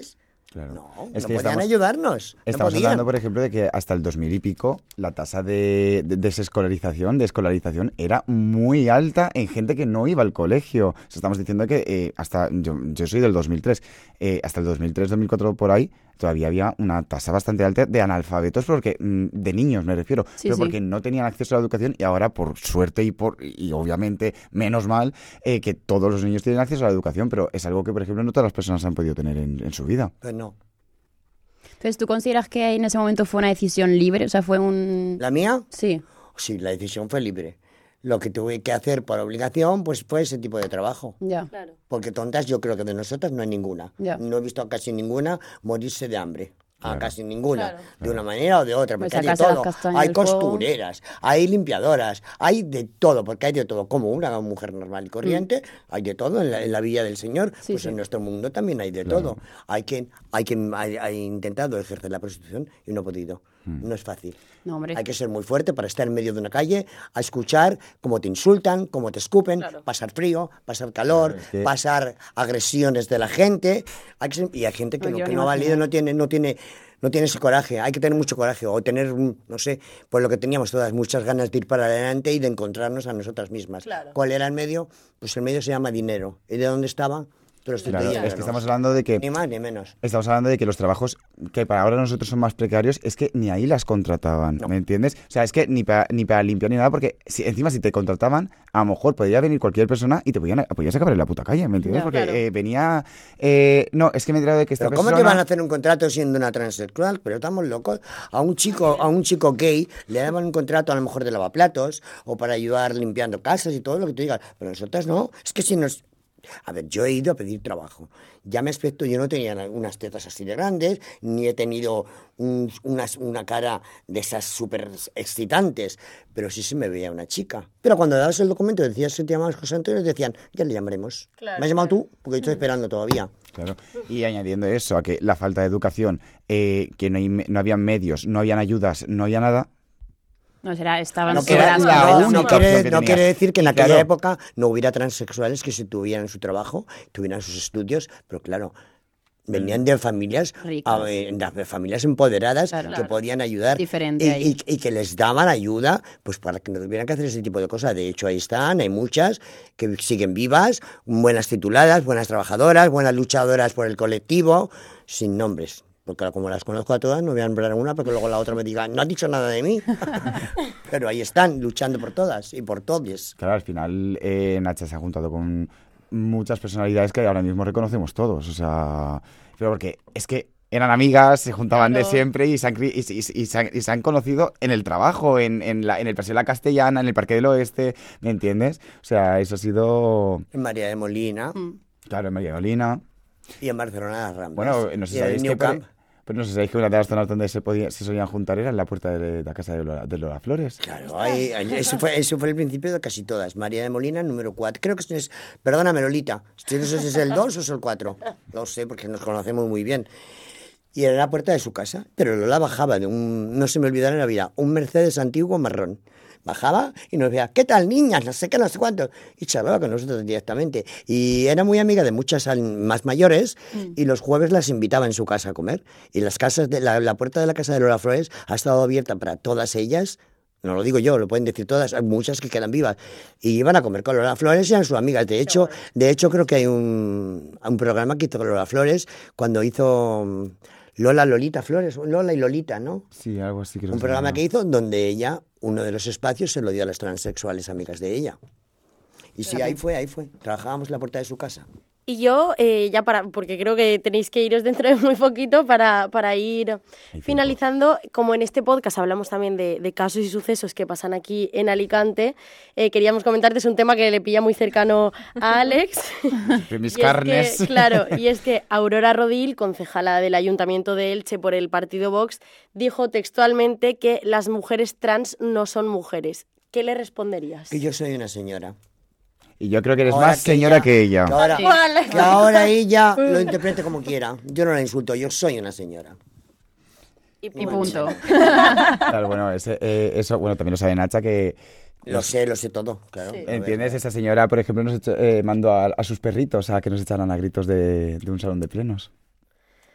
Claro. No, es no que podían estamos, ayudarnos. No estamos podían. hablando, por ejemplo, de que hasta el dos mil y pico la tasa de, de desescolarización, de escolarización era muy alta en gente que no iba al colegio. O sea, estamos diciendo que eh, hasta, yo, yo soy del dos mil tres, eh, hasta el dos mil tres, dos mil cuatro por ahí, todavía había una tasa bastante alta de analfabetos, porque de niños me refiero, Sí, pero sí. porque no tenían acceso a la educación y ahora, por suerte y por y obviamente menos mal, eh, que todos los niños tienen acceso a la educación, pero es algo que, por ejemplo, no todas las personas han podido tener en, en su vida. Pues no. Entonces, ¿tú consideras que en ese momento fue una decisión libre? O sea, fue un... ¿La mía? Sí. Sí, la decisión fue libre. Lo que tuve que hacer por obligación, pues fue ese tipo de trabajo. Ya. Claro. Porque tontas yo creo que de nosotras no hay ninguna. Ya. No he visto a casi ninguna morirse de hambre. A Claro. casi ninguna. Claro. De una manera o de otra. Pues Porque hay de sacarse las todo. castañas Hay del fuego. costureras, hay limpiadoras, hay de todo. Porque hay de todo. Como una mujer normal y corriente, hay de todo en la, en la Villa del Señor. Sí, pues sí. en nuestro mundo también hay de Claro. todo. Hay quien, hay quien ha, ha intentado ejercer la prostitución y no ha podido. No es fácil. No, hombre. Hay que ser muy fuerte para estar en medio de una calle, a escuchar cómo te insultan, cómo te escupen, Claro. pasar frío, pasar calor, Claro, es que- pasar agresiones de la gente. Hay que ser- y hay gente que No no, quiero que ni no ha valido, imaginar. no tiene, no tiene, no tiene ese coraje. Hay que tener mucho coraje o tener, un- no sé, pues lo que teníamos todas, muchas ganas de ir para adelante y de encontrarnos a nosotras mismas. Claro. ¿Cuál era el medio? Pues el medio se llama dinero. ¿Y de dónde estaba? Te lo estoy Claro, pidiendo, es que ¿no? estamos hablando de que Ni más ni menos. Estamos hablando de que los trabajos que para ahora nosotros son más precarios, es que ni ahí las contrataban, No. ¿me entiendes? O sea, es que ni para ni para limpiar ni nada, porque si, encima si te contrataban, a lo mejor podría venir cualquier persona y te podían, podías acabar en la puta calle, ¿me entiendes? Ya, porque claro. eh, venía... eh, no, es que me he enterado de que esta Pero ¿cómo persona... te van a hacer un contrato siendo una transexual? Pero estamos locos. A un chico, a un chico gay le daban un contrato a lo mejor de lavaplatos o para ayudar limpiando casas y todo lo que tú digas. Pero nosotras no. Es que si nos... A ver, yo he ido a pedir trabajo. Ya me aspecto, yo no tenía unas tetas así de grandes, ni he tenido un- unas- una cara de esas súper excitantes, pero sí se me veía una chica. Pero cuando dabas el documento decías que te llamabas José Antonio, decían, ya le llamaremos. Claro, ¿Me has llamado claro. tú? Porque estoy esperando todavía. Claro. Y añadiendo eso a que la falta de educación, eh, que no, hay me- no habían medios, no habían ayudas, no había nada... No, será, estaban No, quiere- sobradas la no, completamente. no única quiere, opción que no tenías. quiere decir que en Y aquella claro- época no hubiera transexuales que se tuvieran su trabajo, tuvieran sus estudios, pero claro, venían de familias Ricas. a- eh, de familias empoderadas Claro. que Claro. podían ayudar Diferente y, ahí. y- y que les daban ayuda pues para que no tuvieran que hacer ese tipo de cosas. De hecho, ahí están, hay muchas que siguen vivas, buenas tituladas, buenas trabajadoras, buenas luchadoras por el colectivo, sin nombres. Porque como las conozco a todas, no voy a nombrar una porque luego la otra me diga, no has dicho nada de mí. Pero ahí están, luchando por todas y por todos. Claro, al final eh, Nacha se ha juntado con muchas personalidades que ahora mismo reconocemos todos, o sea... Pero porque es que eran amigas, se juntaban de Claro. siempre y se han, cri- y, se- y se- y se han, y se han conocido en el trabajo, en, en, la, en el Paseo de la Castellana, en el Parque del Oeste, ¿me entiendes? O sea, eso ha sido... En María de Molina Claro, en María Molina. y en Barcelona las Ramblas. Bueno, no sé Y si en el sabéis New que... por- Camp. Pero no sé si sabéis que una de las zonas donde se, podía, se solían juntar era en la puerta de la casa de Lola, de Lola Flores. Claro, ahí, ahí- eso, fue, eso fue el principio de casi todas. María de Molina, número cuatro. Creo que es, perdóname, Lolita, si no sé si es el dos o es el cuatro. No sé, porque nos conocemos muy bien. Y era la puerta de su casa. Pero Lola bajaba de un, no se me olvidará en la vida, un Mercedes antiguo marrón. Bajaba y nos veía, ¿qué tal, niñas? No sé qué, no sé cuánto. Y charlaba con nosotros directamente. Y era muy amiga de muchas al- más mayores y los jueves las invitaba en su casa a comer. Y las casas de, la, la puerta de la casa de Lola Flores ha estado abierta para todas ellas. No lo digo yo, lo pueden decir todas, hay muchas que quedan vivas. Y iban a comer con Lola Flores y eran sus amigas. De hecho, de hecho creo que hay un, un programa que hizo con Lola Flores cuando hizo mm, Lola Lolita Flores, Lola y Lolita, ¿no? Sí, algo así creo Un que se programa llama. que hizo donde ella, uno de los espacios, se lo dio a las transexuales amigas de ella. Y sí, ahí fue, ahí fue. Trabajábamos en la puerta de su casa. Y yo, eh, ya para, porque creo que tenéis que iros dentro de muy poquito para, para ir finalizando, como en este podcast hablamos también de, de casos y sucesos que pasan aquí en Alicante, eh, queríamos comentarte, es un tema que le pilla muy cercano a Alex. De mis Y es carnes. que, claro, y es que Aurora Rodil, concejala del Ayuntamiento de Elche por el partido Vox, dijo textualmente que las mujeres trans no son mujeres. ¿Qué le responderías? Que yo soy una señora. Y yo creo que eres Ahora más señora ella- que ella. Que ahora, Sí. que ahora ella lo interprete como quiera. Yo no la insulto, yo soy una señora. Y punto. Claro, bueno, ese, eh, eso, bueno, también lo sabe Nacha que... Lo sé, lo sé todo, claro. Sí. A ver, ¿Entiendes? Esa señora, por ejemplo, nos echó- eh, mandó a, a sus perritos a que nos echaran a gritos de, de un salón de plenos.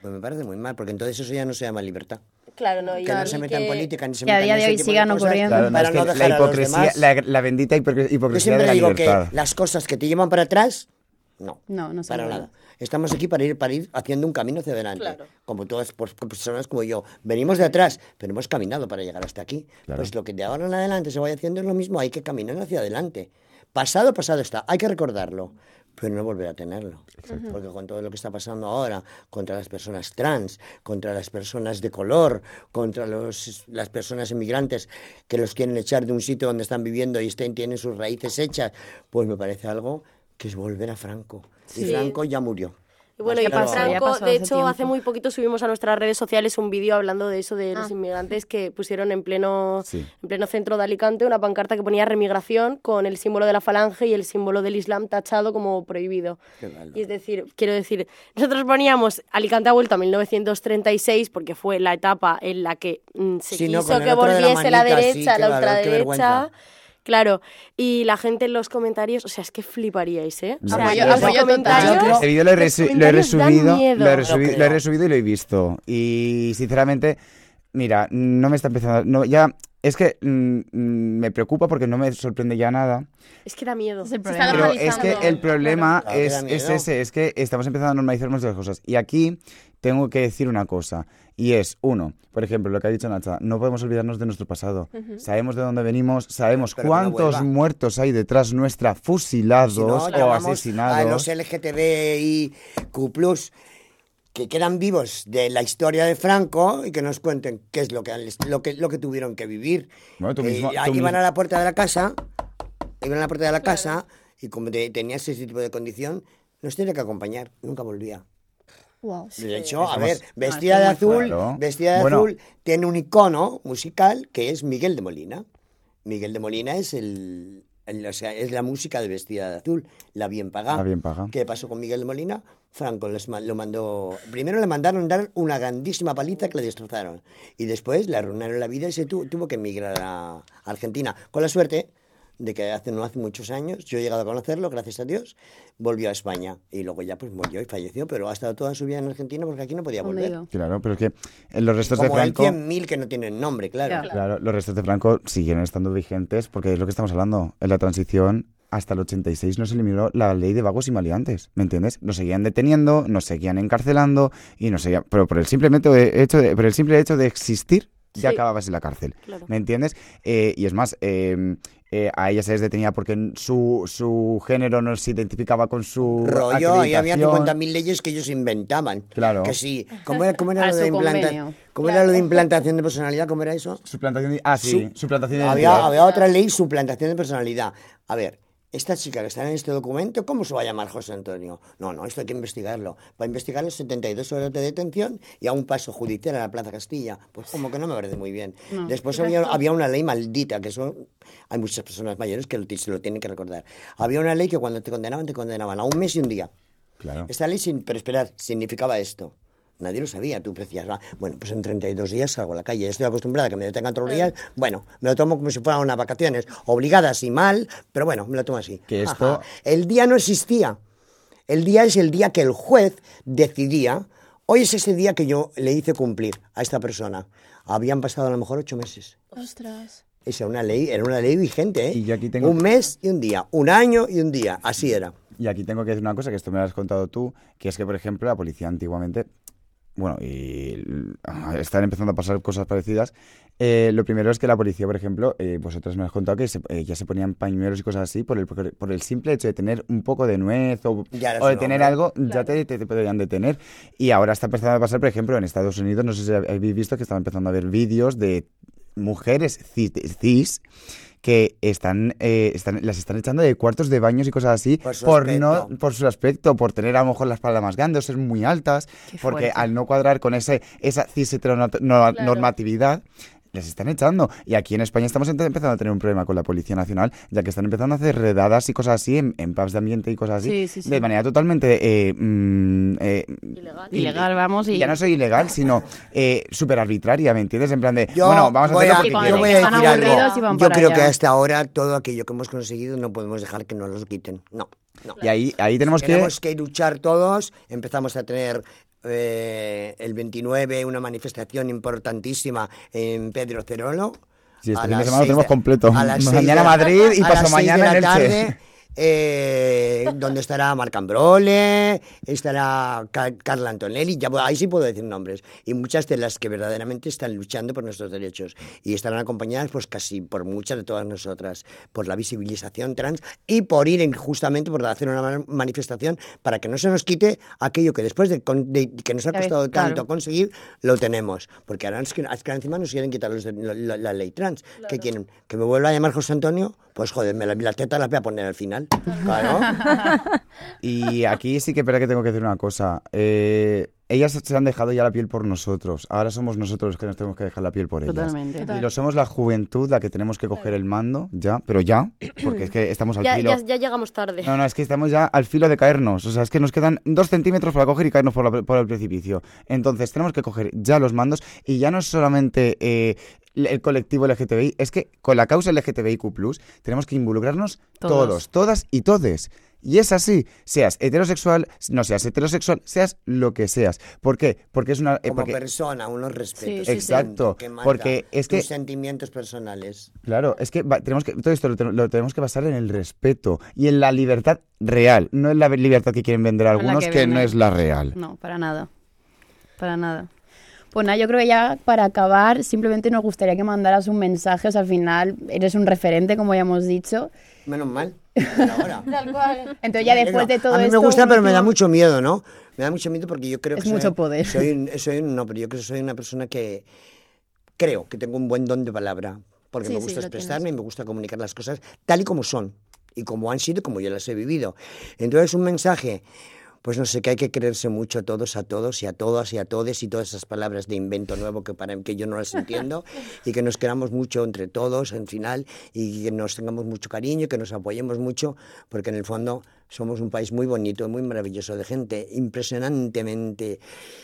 Pues me parece muy mal, porque entonces eso ya no se llama libertad. Claro, no, y Que no y se meta en que- política ni se que a meta día en de ese hoy tipo sigan cosas ocurriendo. Claro, no, para es no que dejar la a los hipocresía, demás. la, la bendita hipocre- Yo hipocresía siempre de la digo libertad. que las cosas que te llevan para atrás, no, No, no son para buenas. nada. Estamos aquí para ir, para ir haciendo un camino hacia adelante. Claro. Como todas pues, personas como yo. Venimos de atrás, pero hemos caminado para llegar hasta aquí. Claro. Pues lo que de ahora en adelante se vaya haciendo es lo mismo, hay que caminar hacia adelante. Pasado, pasado está, hay que recordarlo, pero no volver a tenerlo. Porque con todo lo que está pasando ahora, contra las personas trans, contra las personas de color, contra los, las personas inmigrantes que los quieren echar de un sitio donde están viviendo y estén, tienen sus raíces hechas, pues me parece algo que es volver a Franco. Y Sí. Franco ya murió. Y bueno, Ya y pasó, ya Franco, pasó de hace hecho, tiempo. hace muy poquito subimos a nuestras redes sociales un vídeo hablando de eso, de los Ah. inmigrantes que pusieron en pleno, Sí. en pleno centro de Alicante una pancarta que ponía remigración con el símbolo de la falange y el símbolo del Islam tachado como prohibido. Qué malo. Y es decir, quiero decir, nosotros poníamos Alicante ha vuelto a mil novecientos treinta y seis porque fue la etapa en la que mm, se Sí, no, quiso con el que otro de la volviese la, manita, sí, derecha, qué la valor, qué ultraderecha. vergüenza. Claro, y la gente en los comentarios, o sea, es que fliparíais, ¿eh? O sea, No, que yo- los apoyo total. comentarios, Yo creo- Este vídeo lo he, los resu- lo he comentarios dan resubido, miedo. lo he, No resubi- creo. lo he resubido y lo he visto. Y sinceramente, mira, no me está empezando, no, ya, es que mm, mm, me preocupa porque no me sorprende ya nada. Es que da miedo. Ese es el está problema. Pero es normalizando. que el problema Claro, que es, da es miedo. ese, es que estamos empezando a normalizar muchas cosas. Y aquí tengo que decir una cosa, y es, uno, por ejemplo, lo que ha dicho Nacha, no podemos olvidarnos de nuestro pasado. Sabemos de dónde venimos, sabemos Pero que no cuántos vuelva. muertos hay detrás nuestra, fusilados Si no, o llamamos asesinados. a los L G T B I Q plus, que quedan vivos de la historia de Franco y que nos cuenten qué es lo que, han- lo que, lo que tuvieron que vivir. Bueno, tú Que mismo- iban tú mismo- a la puerta de la casa, iban a la puerta de la casa y como te- tenías ese tipo de condición, nos tenía que acompañar, nunca volvía. Wow. De hecho, a Estamos- ver, vestida de No, es muy azul, claro. vestida de Bueno. azul, tiene un icono musical que es Miguel de Molina. Miguel de Molina es el, el- o sea, es la música de Vestida de Azul, la bien paga. La bien paga. ¿Qué pasó con Miguel de Molina? Franco les ma- lo mandó. Primero le mandaron dar una grandísima paliza que le destrozaron. Y después le arruinaron la vida y se tu- tuvo que emigrar a Argentina. Con la suerte de que hace, no hace muchos años, yo he llegado a conocerlo, gracias a Dios, volvió a España. Y luego ya pues murió y falleció, pero ha estado toda su vida en Argentina porque aquí no podía volver. Hundido. Claro, pero es que eh, los restos Como de hay Franco... cien mil que no tienen nombre, claro. Claro. Claro, los restos de Franco siguen estando vigentes porque es lo que estamos hablando. En la transición, hasta el ochenta y seis no se eliminó la ley de vagos y maleantes, ¿me entiendes? Nos seguían deteniendo, nos seguían encarcelando y nos seguían... Pero por el, simplemente hecho de, por el simple hecho de existir, ya Sí. acababas en la cárcel, Claro. ¿me entiendes? Eh, y es más, eh, eh, a ella se les detenía porque su, su género no se identificaba con su Rollo, y había acreditación. cincuenta mil leyes que ellos inventaban. Claro. Que sí. ¿Cómo era, cómo era, A lo, de su implanta- convenio. ¿cómo era lo de implantación de personalidad? ¿Cómo era eso? Suplantación de... Ah, sí, Su- suplantación de Había, identidad. había otra ley, suplantación de personalidad. A ver, esta chica que está en este documento, ¿cómo se va a llamar José Antonio? No, no, esto hay que investigarlo. Para investigarlo, setenta y dos horas de detención y a un paso judicial a la Plaza Castilla. Pues como que no me parece muy bien. No. Después había, había una ley maldita, que eso hay muchas personas mayores que lo, se lo tienen que recordar. Había una ley que cuando te condenaban, te condenaban a un mes y un día. Claro. Esta ley, sin, pero esperad, significaba esto. Nadie lo sabía, tú decías, "Ah, bueno, pues en treinta y dos días salgo a la calle, estoy acostumbrada a que me detengan todos los días, bueno, me lo tomo como si fueran unas vacaciones, obligadas y mal, pero bueno, me lo tomo así. Que esto- Ajá. El día no existía, el día es el día que el juez decidía, hoy es ese día que yo le hice cumplir a esta persona, habían pasado a lo mejor ocho meses. Ostras. Esa era una ley, era una ley vigente, ¿eh? Y yo aquí tengo- Un mes y un día, un año y un día, así era. Y aquí tengo que decir una cosa, que esto me lo has contado tú, que es que, por ejemplo, la policía antiguamente, bueno, y ah, están empezando a pasar cosas parecidas. Eh, lo primero es que la policía, por ejemplo, eh, vosotros me has contado que se- eh, ya se ponían pañuelos y cosas así por el, por el simple hecho de tener un poco de nuez o, Ya eres o de un tener hombre. algo, ya te, te, te podrían detener. Y ahora está empezando a pasar, por ejemplo, en Estados Unidos, no sé si habéis visto que están empezando a ver vídeos de mujeres cis, cis que están, eh, están las están echando de cuartos de baños y cosas así Por su por no aspecto. por su aspecto, por tener a lo mejor la espalda más grande o ser muy altas, Qué porque fuerte. al no cuadrar con ese esa cis heteronormatividad les están echando. Y aquí en España estamos ent- empezando a tener un problema con la Policía Nacional, ya que están empezando a hacer redadas y cosas así en, en pubs de ambiente y cosas así, Sí, sí, sí. de manera totalmente eh, mm, eh, Ilegal. Ilegal, vamos, y- ya no soy ilegal, sino eh, súper arbitraria, ¿me entiendes? En plan de, Yo bueno, vamos a voy hacerlo a- porque cuando yo quiero. voy a están decir algo. aburridos y van Yo para creo allá. que hasta ahora todo aquello que hemos conseguido no podemos dejar que nos los quiten. No, no. Y ahí, ahí tenemos que... Tenemos que luchar todos, empezamos a tener eh, el veintinueve una manifestación importantísima en Pedro Cerolo. Sí, este a fin de las semana lo seis tenemos de- completo. a las seis Mañana de la- Madrid y a paso las seis mañana de en la Elche. tarde, eh, donde estará Marc Ambrole, estará Ca- Carla Antonelli, ya, ahí sí puedo decir nombres, y muchas de las que verdaderamente están luchando por nuestros derechos y estarán acompañadas pues casi por muchas de todas nosotras, por la visibilización trans y por ir en, justamente por hacer una ma- manifestación para que no se nos quite aquello que después de, con- de- que nos ha Ya ves, costado tanto claro. conseguir, lo tenemos, porque ahora es que, es que encima nos quieren quitar los de- la, la- la ley trans, que quieren que me vuelva a llamar José Antonio, pues joder, me la, la teta la voy a poner al final, claro. Y aquí sí que es verdad que tengo que decir una cosa. Eh, ellas se han dejado ya la piel por nosotros. Ahora somos nosotros los que nos tenemos que dejar la piel por ellas. Totalmente. Y lo somos la juventud la que tenemos que coger el mando, ya, pero ya, porque es que estamos al Ya, filo. ya, ya llegamos tarde. No, no, es que estamos ya al filo de caernos. O sea, es que nos quedan dos centímetros para coger y caernos por, la- por el precipicio. Entonces, tenemos que coger ya los mandos y ya no es solamente eh, el colectivo L G T B I, es que con la causa L G T B I Q plus, tenemos que involucrarnos Todos. todos, todas y todes. Y es así, seas heterosexual, no seas heterosexual, seas lo que seas. ¿Por qué? Porque es una... eh, Como porque- persona, unos respetos. Sí, sí, sí. Exacto, que marca porque es que- tus sentimientos personales. Claro, es que va- tenemos que todo esto lo, te- lo tenemos que basar en el respeto y en la libertad real, no en la libertad que quieren vender la algunos, que que, no venden. es la real. No, para nada. Para nada. Pues nada, yo creo que ya para acabar, simplemente nos gustaría que mandaras un mensaje. O sea, al final eres un referente, como ya hemos dicho. Menos mal. pero ahora. Entonces ya después de todo a mí esto... me gusta, un pero me da último- mucho miedo, ¿no? Me da mucho miedo porque yo creo Es que mucho soy, poder. Soy, un- soy un- no, pero yo creo que soy una persona que creo que tengo un buen don de palabra, porque Sí, me sí, gusta lo expresarme y me gusta comunicar las cosas tal y como son y como han sido, y como yo las he vivido. Entonces un mensaje, pues no sé, que hay que creerse mucho a todos, a todos y a todas y a todes y todas esas palabras de invento nuevo que para que yo no las entiendo y que nos queramos mucho entre todos en final y que nos tengamos mucho cariño, que nos apoyemos mucho, porque en el fondo somos un país muy bonito, muy maravilloso, de gente impresionantemente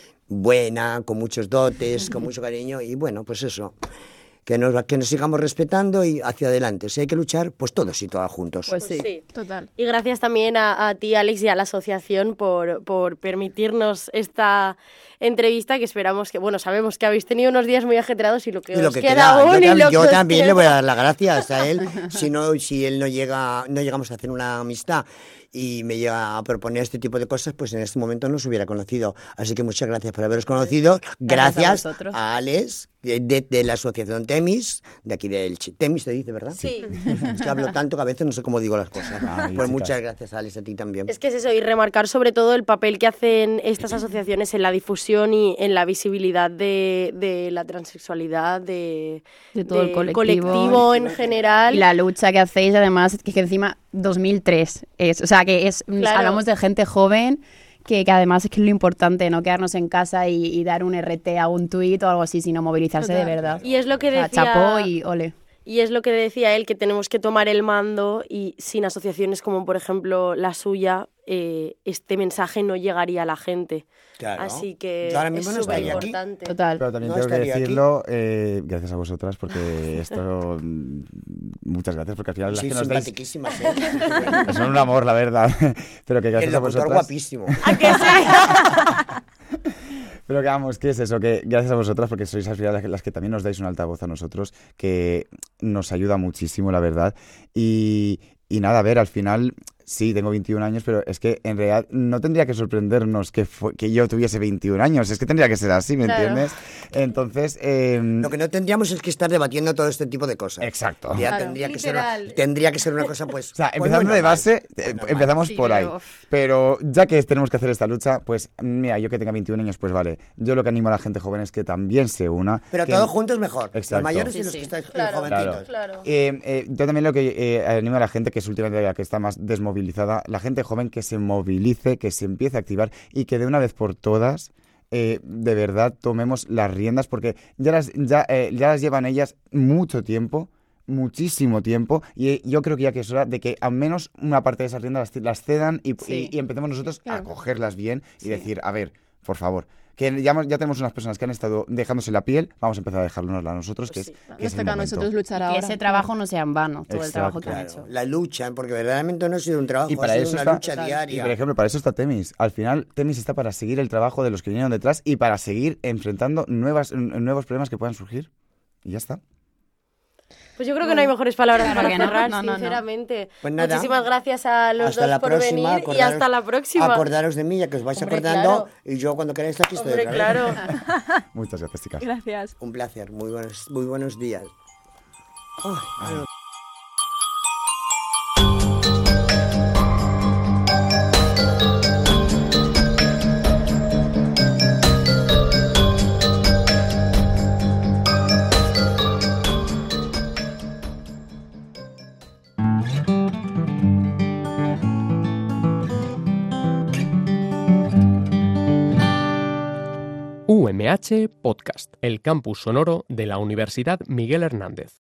buena, con muchos dotes, con mucho cariño y bueno, pues eso. Que nos, que nos sigamos respetando y hacia adelante. Si hay que luchar, pues todos y todas juntos. Pues sí. Sí. Total. Y gracias también a, a ti, Alex, y a la asociación por, por permitirnos esta entrevista, que esperamos que, bueno, sabemos que habéis tenido unos días muy ajetreados y lo que Y lo os que queda queda, aún yo, y tam- lo yo que os también le queda. voy a dar las gracias a él. Si no, si él no llega, no llegamos a hacer una amistad y me llega a proponer este tipo de cosas, pues en este momento no se hubiera conocido. Así que muchas gracias por haberos conocido. Gracias a Gracias vosotros. a Alex, de, de- de la asociación Temis, de aquí del Temis se dice, ¿verdad? Sí. Es que hablo tanto que a veces no sé cómo digo las cosas. Ay, Pues chicas. muchas gracias, Alex, a ti también. Es que es eso, y remarcar sobre todo el papel que hacen estas asociaciones en la difusión y en la visibilidad de, de la transexualidad, de, De todo el del colectivo. en general. Y la lucha que hacéis, además, que, que encima dos mil tres es, o sea, que es, Claro. hablamos de gente joven, que, que además es que es lo importante, no quedarnos en casa y, y dar un R T a un tuit o algo así, sino movilizarse Total. de verdad. Y es lo que O sea, decía... chapó y ole. Y es lo que decía él, que tenemos que tomar el mando y sin asociaciones como por ejemplo la suya, eh, este mensaje no llegaría a la gente. Claro. Así que Yo ahora es mismo no súper estaría aquí. importante. Total. Pero también No tengo que estaría aquí. decirlo, eh, gracias a vosotras, porque esto... mm, muchas gracias, porque al final las Sí, que nos dais... simpaticísimas, ¿eh? Son un amor, la verdad. Pero que El gracias a locutor vosotras... guapísimo. ¿A que sí? Pero que vamos, ¿qué es eso? Que gracias a vosotras, porque sois al final las que- las que también nos dais un altavoz a nosotros, que nos ayuda muchísimo, la verdad. Y, y nada, a ver, al final, sí, tengo veintiún años, pero es que en realidad no tendría que sorprendernos que, fue- que yo tuviese veintiún años. Es que tendría que ser así, ¿me Claro. entiendes? Entonces, eh, Lo que no tendríamos es que estar debatiendo todo este tipo de cosas. exacto. Ya Claro. tendría, que ser una, Literal. tendría que ser una cosa, pues. O sea, pues empezando muy de normal. base, Pues eh, normal. empezamos Sí, por ahí. pero- Pero ya que tenemos que hacer esta lucha, pues mira, yo que tenga veintiún años, pues vale. Yo lo que animo a la gente joven es que también se una. Pero que- todos juntos mejor. Exacto. Los mayores y Sí, los sí. que estáis Claro, jovencitos. claro. Eh, eh, yo también lo que eh, animo a la gente, que es últimamente la que está más desmovilizada, la gente joven que se movilice, que se empiece a activar y que de una vez por todas, eh, de verdad, tomemos las riendas, porque ya las, ya, eh, ya las llevan ellas mucho tiempo, muchísimo tiempo, y eh, yo creo que ya que es hora de que al menos una parte de esas riendas las, las cedan y, Sí. y- y empecemos nosotros a Claro. cogerlas bien y decir, a ver, por favor, Que ya, ya tenemos unas personas que han estado dejándose la piel, vamos a empezar a dejárnosla a nosotros, Pues que sí. es, que Nos es el toca a momento. nosotros luchar Que ahora. ese trabajo no sea en vano, todo el Exacto, trabajo que han Claro, hecho. la lucha, porque verdaderamente no ha sido un trabajo, Y para ha sido eso una está, lucha y diaria. por ejemplo, para eso está Temis. Al final, Temis está para seguir el trabajo de los que vinieron detrás y para seguir enfrentando nuevas, n- nuevos problemas que puedan surgir. Y ya está. Pues yo creo que no hay mejores palabras Claro para que no. cerrar, No, no, no. sinceramente. Pues nada. Muchísimas gracias a los Hasta dos la por próxima, venir y acordaros- hasta la próxima. Acordaros de mí, ya que os vais Hombre, acordando, claro. y yo cuando queráis aquí estoy Hombre, otra vez. claro. Muchas gracias, chicas. Gracias. Un placer, muy buenos, muy buenos días. Ay, bueno. U M H Podcast, el campus sonoro de la Universidad Miguel Hernández.